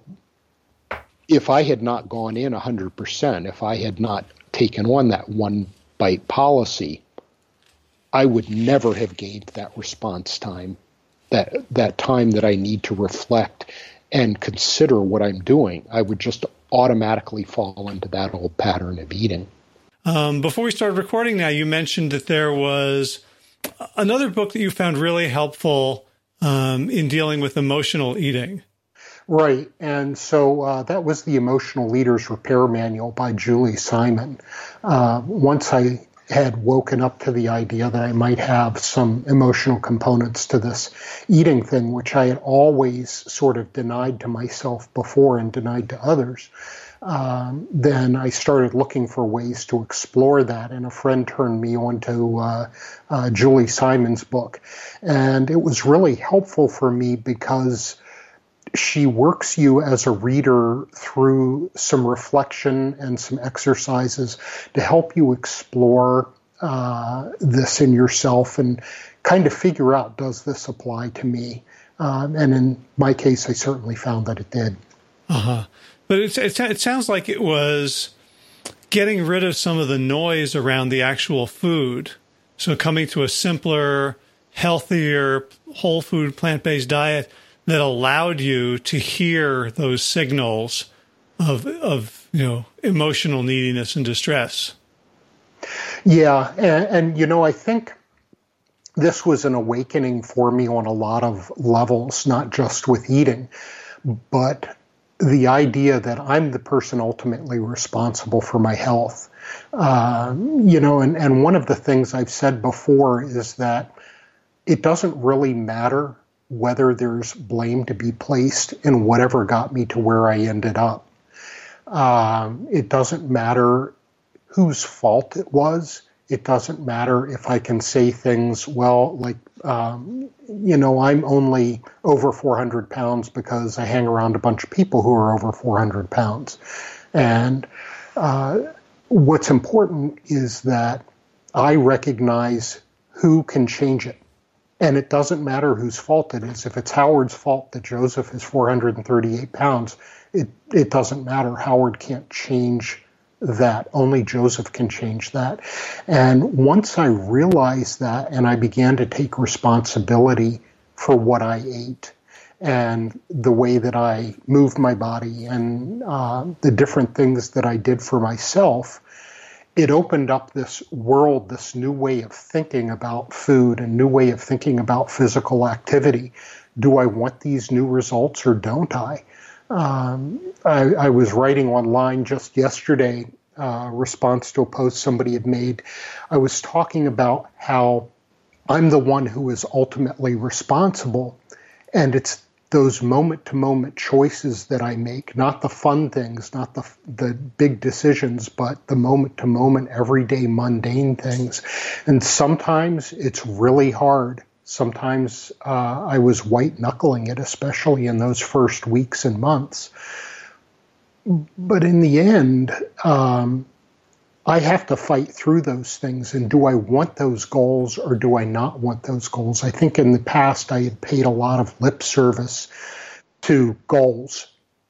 if I had not gone in 100%, if I had not taken on that one bite policy, I would never have gained that response time, that time that I need to reflect and consider what I'm doing. I would just automatically fall into that old pattern of eating. Before we started recording now, you mentioned that there was another book that you found really helpful in dealing with emotional eating. Right. And so that was the Emotional Leaders Repair Manual by Julie Simon. Once I had woken up to the idea that I might have some emotional components to this eating thing, which I had always sort of denied to myself before and denied to others, then I started looking for ways to explore that. And a friend turned me on to Julie Simon's book. And it was really helpful for me because she works you as a reader through some reflection and some exercises to help you explore this in yourself and kind of figure out, does this apply to me? And in my case, I certainly found that it did. Uh-huh. But it sounds like it was getting rid of some of the noise around the actual food. So coming to a simpler, healthier, whole food, plant-based diet that allowed you to hear those signals of emotional neediness and distress. Yeah, and I think this was an awakening for me on a lot of levels, not just with eating, but the idea that I'm the person ultimately responsible for my health. And one of the things I've said before is that it doesn't really matter whether there's blame to be placed in whatever got me to where I ended up. It doesn't matter whose fault it was. It doesn't matter if I can say things, well, like, I'm only over 400 pounds because I hang around a bunch of people who are over 400 pounds. And what's important is that I recognize who can change it. And it doesn't matter whose fault it is. If it's Howard's fault that Joseph is 438 pounds, it doesn't matter. Howard can't change that. Only Joseph can change that. And once I realized that and I began to take responsibility for what I ate and the way that I moved my body and the different things that I did for myself, it opened up this world, this new way of thinking about food, a new way of thinking about physical activity. Do I want these new results or don't I? I was writing online just yesterday, response to a post somebody had made. I was talking about how I'm the one who is ultimately responsible, and it's those moment-to-moment choices that I make, not the fun things, not the big decisions, but the moment-to-moment, everyday, mundane things. And sometimes it's really hard. Sometimes I was white-knuckling it, especially in those first weeks and months. But in the end, I have to fight through those things. And do I want those goals or do I not want those goals? I think in the past I had paid a lot of lip service to goals.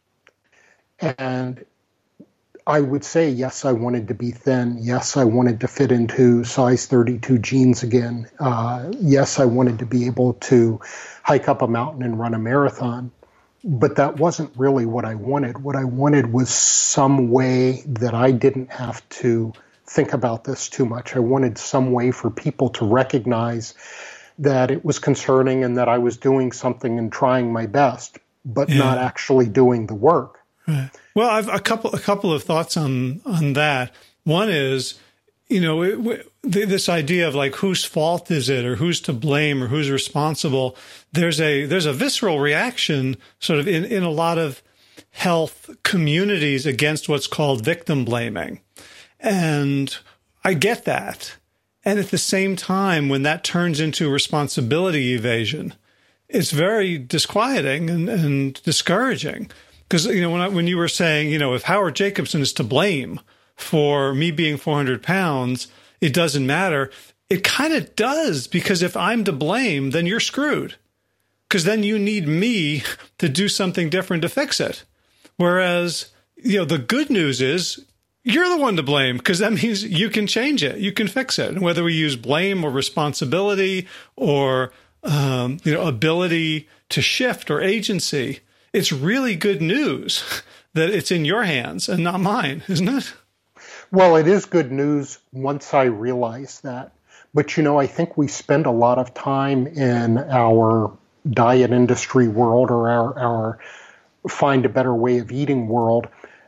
And I would say, yes, I wanted to be thin. Yes, I wanted to fit into size 32 jeans again. Yes, I wanted to be able to hike up a mountain and run a marathon. But that wasn't really what I wanted. What I wanted was some way that I didn't have to think about this too much. I wanted some way for people to recognize that it was concerning and that I was doing something and trying my best, but not actually doing the work. Right. Well, I've a couple of thoughts on that. One is, this idea of like whose fault is it, or who's to blame, or who's responsible. There's a visceral reaction sort of in a lot of health communities against what's called victim blaming. And I get that. And at the same time, when that turns into responsibility evasion, it's very disquieting and discouraging. Because, when you were saying, if Howard Jacobson is to blame for me being 400 pounds, it doesn't matter. It kind of does, because if I'm to blame, then you're screwed. Because then you need me to do something different to fix it. Whereas, the good news is you're the one to blame, because that means you can change it. You can fix it. And whether we use blame or responsibility or, ability to shift or agency, it's really good news that it's in your hands and not mine, isn't it? Well, it is good news once I realize that. But, I think we spend a lot of time in our diet industry world or our find a better way of eating world,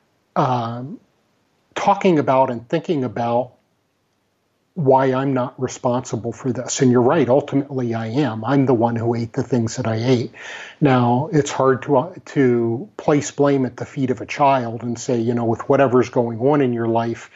talking about and thinking about why I'm not responsible for this. And you're right, ultimately I am. I'm the one who ate the things that I ate. Now, it's hard to place blame at the feet of a child and say, with whatever's going on in your life,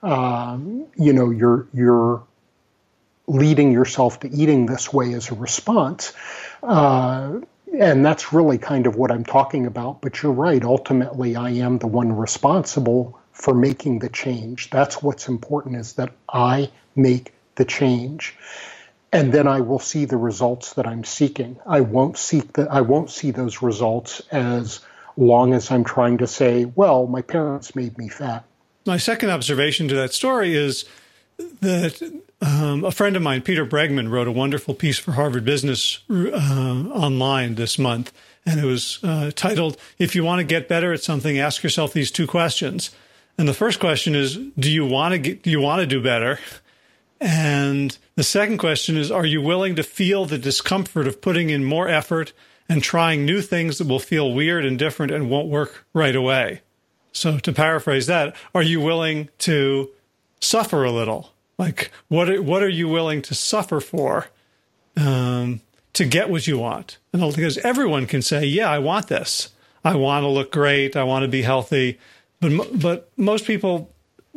you're leading yourself to eating this way as a response. And that's really kind of what I'm talking about. But you're right, ultimately I am the one responsible for making the change. That's what's important, is that I make the change. And then I will see the results that I'm seeking. I won't see those results as long as I'm trying to say, well, my parents made me fat. My second observation to that story is that a friend of mine, Peter Bregman, wrote a wonderful piece for Harvard Business online this month. And it was titled, "If you want to get better at something, ask yourself these two questions." And the first question is, do you want to do better? And the second question is, are you willing to feel the discomfort of putting in more effort and trying new things that will feel weird and different and won't work right away? So to paraphrase that, are you willing to suffer a little? Like, what are you willing to suffer for to get what you want? And because everyone can say, yeah, I want this. I want to look great. I want to be healthy. But most people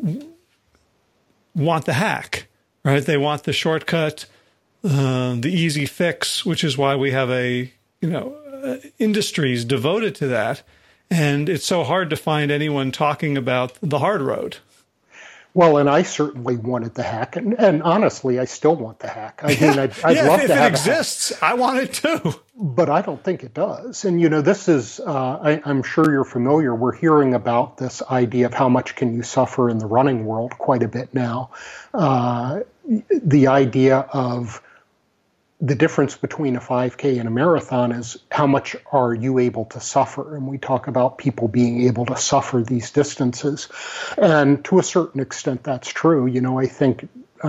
want the hack, right? They want the shortcut, the easy fix, which is why we have industries devoted to that. And it's so hard to find anyone talking about the hard road. Well, and I certainly wanted the hack, and honestly, I still want the hack. I mean, I'd love to have it exists. I want it too, but I don't think it does. And this is, I'm sure you're familiar. We're hearing about this idea of how much can you suffer in the running world quite a bit now. The idea of the difference between a 5K and a marathon is how much are you able to suffer? And we talk about people being able to suffer these distances. And to a certain extent, that's true. I think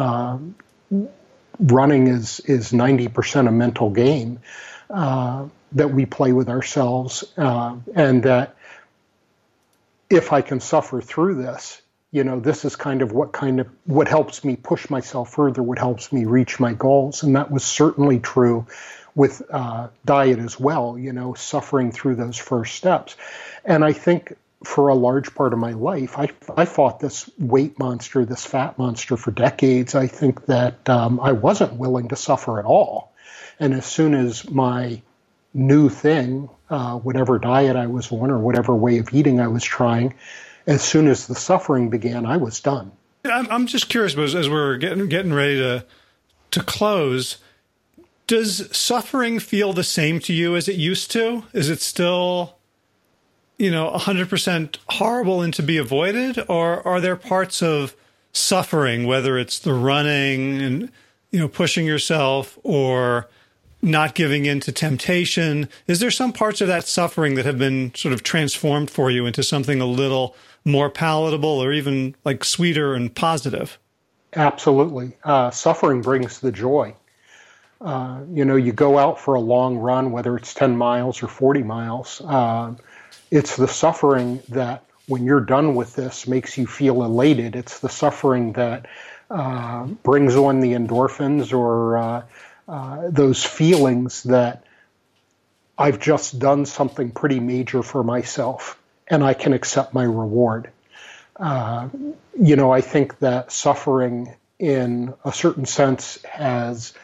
running is 90% a mental game that we play with ourselves. And that if I can suffer through this, this is kind of what helps me push myself further, what helps me reach my goals. And that was certainly true with diet as well, suffering through those first steps. And I think for a large part of my life, I fought this weight monster, this fat monster for decades. I think that I wasn't willing to suffer at all. And as soon as my new thing, whatever diet I was on or whatever way of eating I was trying, as soon as the suffering began, I was done. I'm just curious, as we're getting ready to close, does suffering feel the same to you as it used to? Is it still, 100% horrible and to be avoided? Or are there parts of suffering, whether it's the running and, pushing yourself or not giving in to temptation? Is there some parts of that suffering that have been sort of transformed for you into something a little more palatable or even like sweeter and positive? Absolutely. Suffering brings the joy. You go out for a long run, whether it's 10 miles or 40 miles. It's the suffering that when you're done with this makes you feel elated. It's the suffering that brings on the endorphins or those feelings that I've just done something pretty major for myself and I can accept my reward. I think that suffering in a certain sense has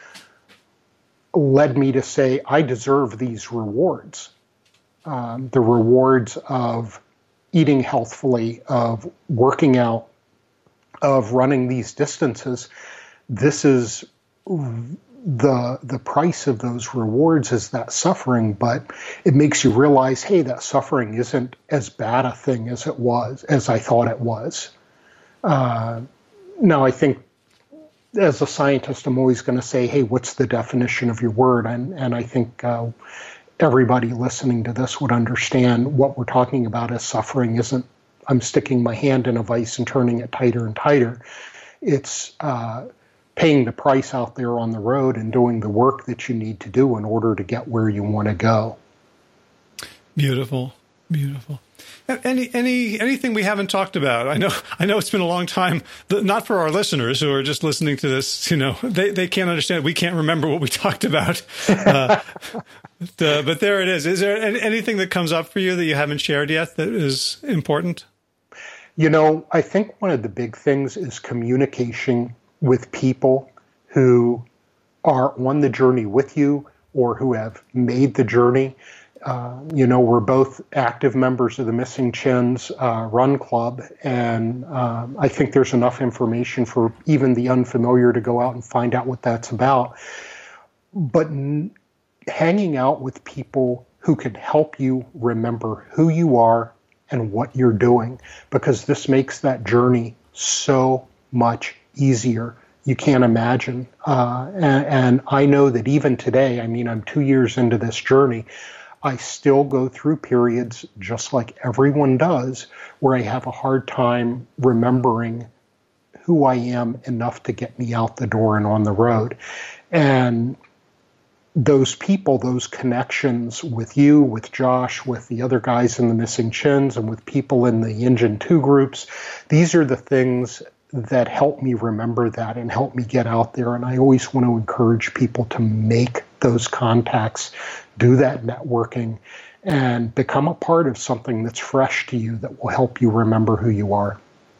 led me to say, I deserve these rewards. The rewards of eating healthfully, of working out, of running these distances. This is the price of those rewards is that suffering, but it makes you realize, hey, that suffering isn't as bad a thing as it was, as I thought it was. Now, I think as a scientist, I'm always going to say, hey, what's the definition of your word? And I think everybody listening to this would understand what we're talking about as suffering isn't I'm sticking my hand in a vice and turning it tighter and tighter. It's paying the price out there on the road and doing the work that you need to do in order to get where you want to go. Beautiful, beautiful. Anything we haven't talked about? I know it's been a long time. Not for our listeners who are just listening to this. They can't understand. We can't remember what we talked about. But there it is. Is there anything that comes up for you that you haven't shared yet that is important? I think one of the big things is communication with people who are on the journey with you or who have made the journey. We're both active members of the Missing Chins Run Club, and I think there's enough information for even the unfamiliar to go out and find out what that's about. But hanging out with people who can help you remember who you are and what you're doing, because this makes that journey so much easier. You can't imagine. And I know that even today, I'm 2 years into this journey, I still go through periods, just like everyone does, where I have a hard time remembering who I am enough to get me out the door and on the road. And those people, those connections with you, with Josh, with the other guys in the Missing Chins, and with people in the Engine 2 groups, these are the things that help me remember that and help me get out there. And I always want to encourage people to make those contacts, do that networking, and become a part of something that's fresh to you that will help you remember who you are.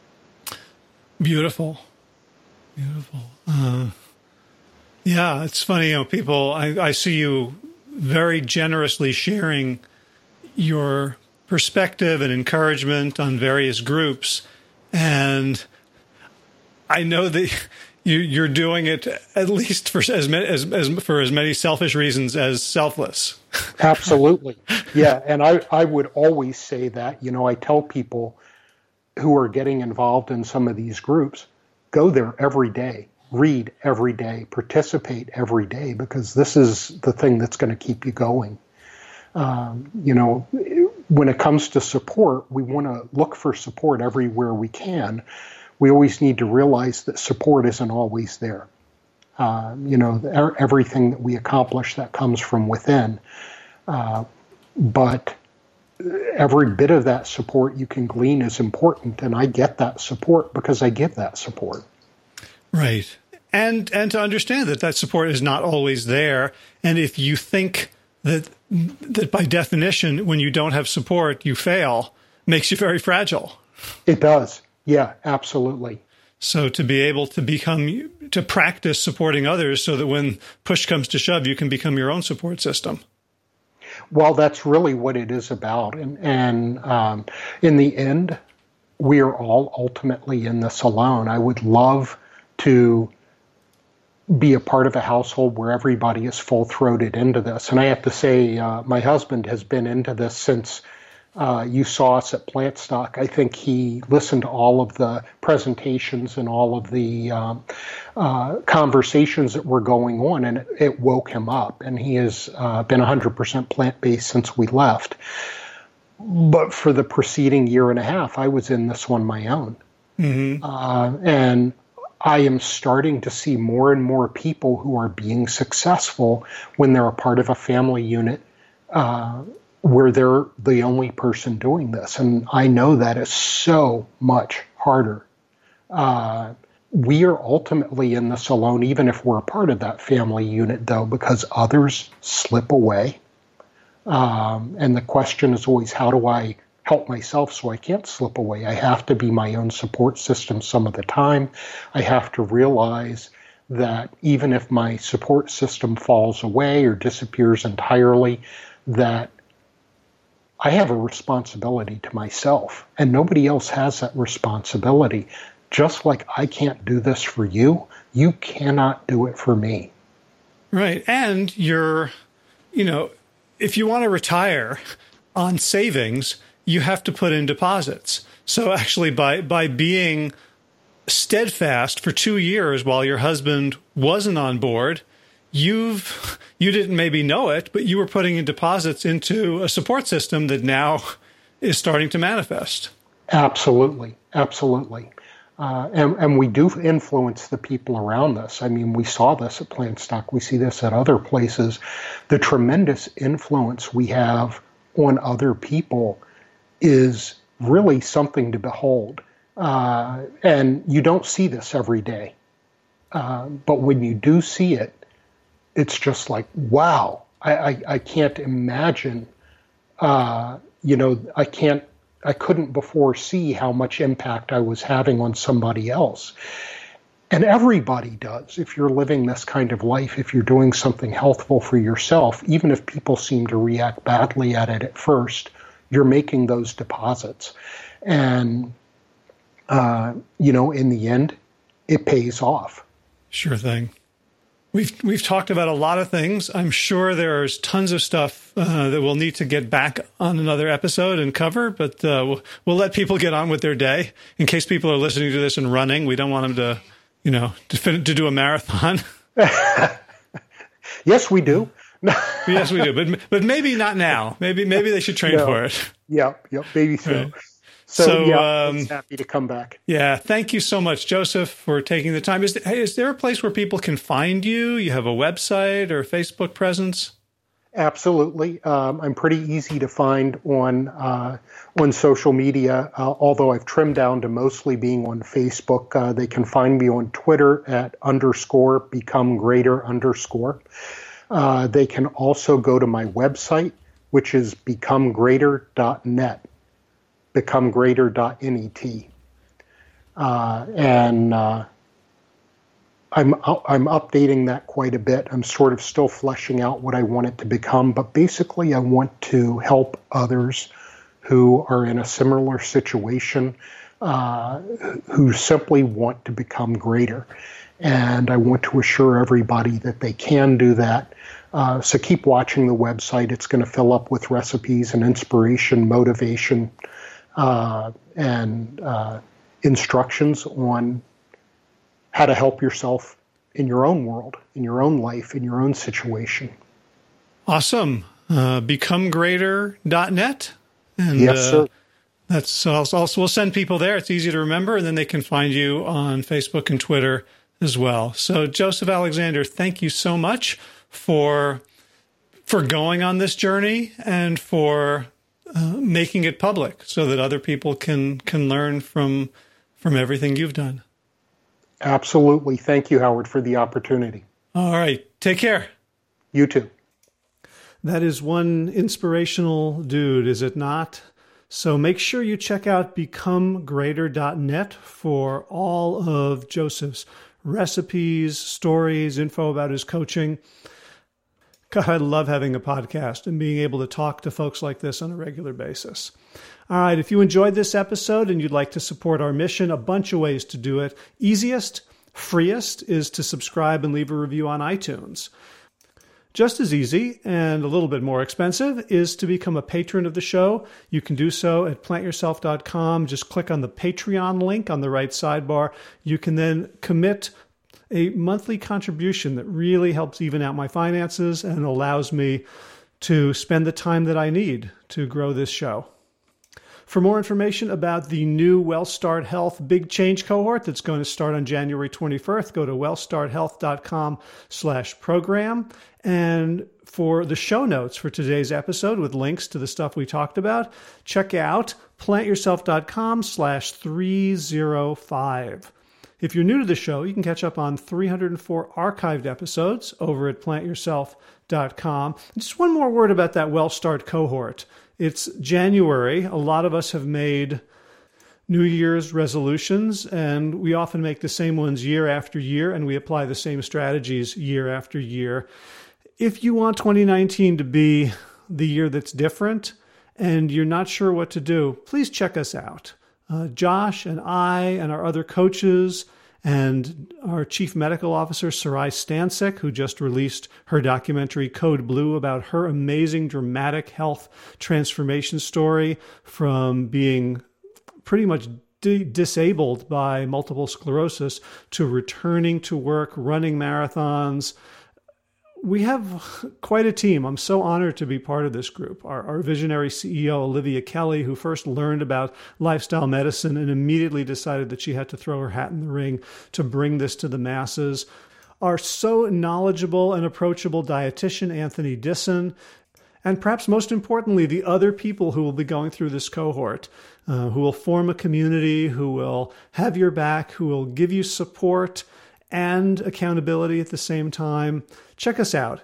Beautiful. Beautiful. Yeah, it's funny, people, I see you very generously sharing your perspective and encouragement on various groups. And I know that you're doing it at least for as many selfish reasons as selfless. Absolutely. Yeah. And I would always say that, I tell people who are getting involved in some of these groups, go there every day, read every day, participate every day, because this is the thing that's going to keep you going. When it comes to support, we want to look for support everywhere we can. We always need to realize that support isn't always there. Everything that we accomplish, that comes from within. But every bit of that support you can glean is important, and I get that support because I give that support. Right. And to understand that support is not always there, and if you think that by definition, when you don't have support, you fail, makes you very fragile. It does. Yeah, absolutely. So to be able to practice supporting others so that when push comes to shove, you can become your own support system. Well, that's really what it is about. And in the end, we are all ultimately in this alone. I would love to be a part of a household where everybody is full-throated into this. And I have to say, my husband has been into this since you saw us at Plantstock. I think he listened to all of the presentations and all of the conversations that were going on, and it woke him up. And he has been 100% plant-based since we left. But for the preceding year and a half, I was in this on my own. Mm-hmm. And I am starting to see more and more people who are being successful when they're a part of a family unit where they're the only person doing this. And I know that is so much harder. We are ultimately in this alone, even if we're a part of that family unit, though, because others slip away. And the question is always, how do I help myself so I can't slip away? I have to be my own support system some of the time. I have to realize that even if my support system falls away or disappears entirely, that I have a responsibility to myself, and nobody else has that responsibility. Just like I can't do this for you, you cannot do it for me. Right. And if you want to retire on savings, you have to put in deposits. So actually by being steadfast for 2 years while your husband wasn't on board, you didn't maybe know it, but you were putting in deposits into a support system that now is starting to manifest. Absolutely. Absolutely. And we do influence the people around us. I mean, we saw this at Plantstock. We see this at other places. The tremendous influence we have on other people is really something to behold. And you don't see this every day. But when you do see it, it's just like, wow, I can't imagine, I couldn't before see how much impact I was having on somebody else. And everybody does. If you're living this kind of life, if you're doing something healthful for yourself, even if people seem to react badly at it at first, you're making those deposits. And, in the end, it pays off. Sure thing. We've talked about a lot of things. I'm sure there's tons of stuff that we'll need to get back on another episode and cover, but we'll let people get on with their day. In case people are listening to this and running, we don't want them to do a marathon. Yes, we do. Yes, we do, but maybe not now. Maybe they should train for it. Yep, maybe so. Right. So I'm happy to come back. Yeah, thank you so much, Joseph, for taking the time. Is there a place where people can find you? You have a website or a Facebook presence? Absolutely. I'm pretty easy to find on social media, although I've trimmed down to mostly being on Facebook. They can find me on Twitter at _BecomeGreater_. They can also go to my website, which is becomegreater.net. becomegreater.net. And I'm updating that quite a bit. I'm sort of still fleshing out what I want it to become, but basically I want to help others who are in a similar situation, who simply want to become greater. And I want to assure everybody that they can do that. So keep watching the website. It's going to fill up with recipes and inspiration, motivation, and instructions on how to help yourself in your own world, in your own life, in your own situation. Awesome. BecomeGreater.net. And, yes, sir. We'll send people there. It's easy to remember, and then they can find you on Facebook and Twitter as well. So, Joseph Alexander, thank you so much for going on this journey and for making it public so that other people can learn from everything you've done. Absolutely. Thank you, Howard, for the opportunity. All right. Take care. You too. That is one inspirational dude, is it not? So make sure you check out BecomeGreater.net for all of Joseph's recipes, stories, info about his coaching. God, I love having a podcast and being able to talk to folks like this on a regular basis. All right, if you enjoyed this episode and you'd like to support our mission, a bunch of ways to do it. Easiest, freest is to subscribe and leave a review on iTunes. Just as easy and a little bit more expensive is to become a patron of the show. You can do so at plantyourself.com. Just click on the Patreon link on the right sidebar. You can then commit a monthly contribution that really helps even out my finances and allows me to spend the time that I need to grow this show. For more information about the new WellStart Health Big Change cohort that's going to start on January 21st, go to wellstarthealth.com/program. And for the show notes for today's episode with links to the stuff we talked about, check out plantyourself.com/305. If you're new to the show, you can catch up on 304 archived episodes over at plantyourself.com. Just one more word about that WellStart cohort. It's January. A lot of us have made New Year's resolutions, and we often make the same ones year after year, and we apply the same strategies year after year. If you want 2019 to be the year that's different and you're not sure what to do, please check us out. Josh and I and our other coaches and our Chief Medical Officer, Sarai Stancic, who just released her documentary Code Blue about her amazing dramatic health transformation story from being pretty much disabled by multiple sclerosis to returning to work, running marathons. We have quite a team. I'm so honored to be part of this group. Our visionary CEO, Olivia Kelly, who first learned about lifestyle medicine and immediately decided that she had to throw her hat in the ring to bring this to the masses. Our so knowledgeable and approachable dietitian, Anthony Disson, and perhaps most importantly, the other people who will be going through this cohort, who will form a community, who will have your back, who will give you support and accountability at the same time. Check us out,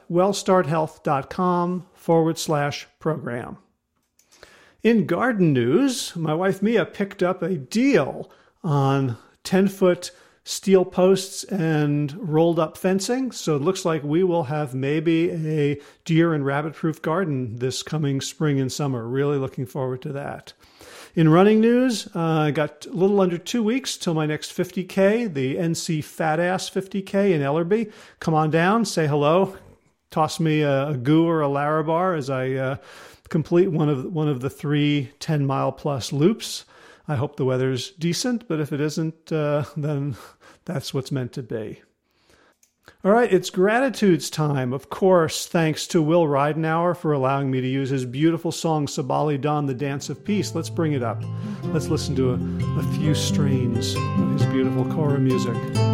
wellstarthealth.com/program. In garden news, my wife Mia picked up a deal on 10-foot steel posts and rolled up fencing. So it looks like we will have maybe a deer and rabbit-proof garden this coming spring and summer. Really looking forward to that. In running news, I got a little under 2 weeks till my next 50K, the NC Fat Ass 50K in Ellerby. Come on down, say hello, toss me a goo or a Larabar as I complete one of the 3 10-mile plus loops. I hope the weather's decent, but if it isn't, then that's what's meant to be. All right, it's gratitudes time. Of course, thanks to Will Ridenauer for allowing me to use his beautiful song, Sabali Dawn, the Dance of Peace. Let's bring it up. Let's listen to a few strains of his beautiful kora music.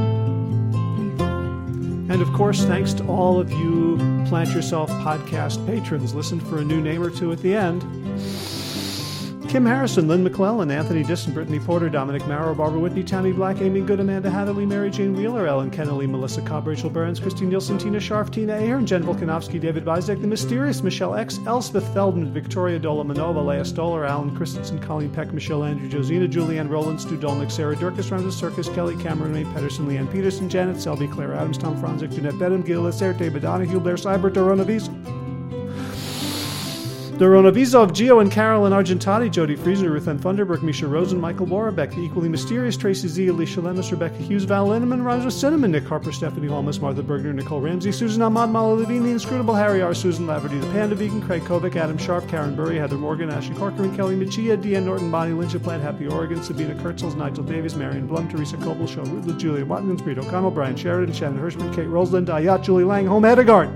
And of course, thanks to all of you Plant Yourself podcast patrons. Listen for a new name or two at the end. Kim Harrison, Lynn McClellan, Anthony Disson, Brittany Porter, Dominic Marrow, Barbara Whitney, Tammy Black, Amy Good, Amanda Hatherley, Mary Jane Wheeler, Ellen Kennelly, Melissa Cobb, Rachel Burns, Christine Nielsen, Tina Scharf, Tina Ahern, Jen Volkanovsky, David Bizek, The Mysterious, Michelle X, Elspeth Feldman, Victoria Dolomanova, Leah Stoller, Alan Christensen, Colleen Peck, Michelle Andrew, Josina, Julianne Rowland, Stu Dolnick, Sarah Durkis, Ramses Circus, Kelly Cameron, May Pedersen, Leanne Peterson, Janet Selby, Claire Adams, Tom Franzik, Jeanette Bedham, Gil Lacer, David Donahue, Blair Seibert, Dorona Wies. Dorona Bizov, Gio and Carolyn Argentati, Jody Friesen, Ruth Ann Thunderberg, Misha Rosen, Michael Warbeck, The Equally Mysterious, Tracy Z, Alicia Lemus, Rebecca Hughes, Val Linneman, Roger Cinnamon, Nick Harper, Stephanie Holmes, Martha Bergner, Nicole Ramsey, Susan Ahmad, Molly Levine, The Inscrutable Harry R, Susan Laverty, The Panda Vegan, Craig Kovic, Adam Sharp, Karen Burry, Heather Morgan, Ashley Corcoran, Kelly Machia, Deanne Norton, Bonnie Lynch of Plant Happy Oregon, Sabina Kurtzels, Nigel Davis, Marion Blum, Teresa Coble, Sean Rutledge, Julia Watkins, Breed O'Connell, Brian Sheridan, Shannon Hirschman, Kate Rosalind, Ayat, Julie Lang, Home Edegard.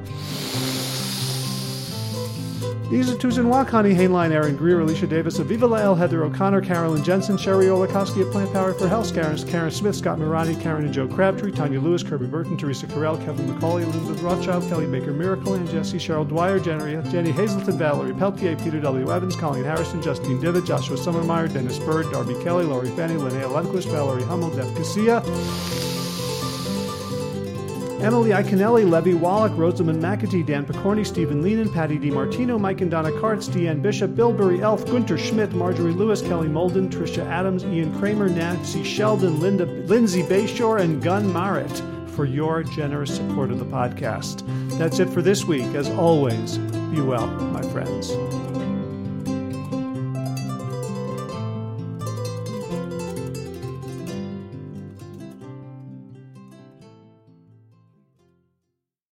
These are Tuzen Wakani, Hainline, Aaron Greer, Alicia Davis, Aviva Lael, Heather O'Connor, Carolyn Jensen, Sherry Olakowski of Plant Power for Health, Karen Smith, Scott Marani, Karen and Joe Crabtree, Tanya Lewis, Kirby Burton, Teresa Carell, Kevin McCauley, Elizabeth Rothschild, Kelly Baker Miracle, and Jesse, Cheryl Dwyer, Jenny Hazelton, Valerie Peltier, Peter W. Evans, Colleen Harrison, Justine Divitt, Joshua Summermeyer, Dennis Bird, Darby Kelly, Laurie Fanny, Linnea Lundquist, Valerie Hummel, Deb Casilla, Emily Iconelli, Levy Wallach, Rosamund McAtee, Dan Picorni, Stephen Leenan, Patty DiMartino, Mike and Donna Kartz, Deanne Bishop, Billbury Elf, Gunter Schmidt, Marjorie Lewis, Kelly Molden, Tricia Adams, Ian Kramer, Nancy Sheldon, Lindsay Bayshore, and Gunn Marrett for your generous support of the podcast. That's it for this week. As always, be well, my friends.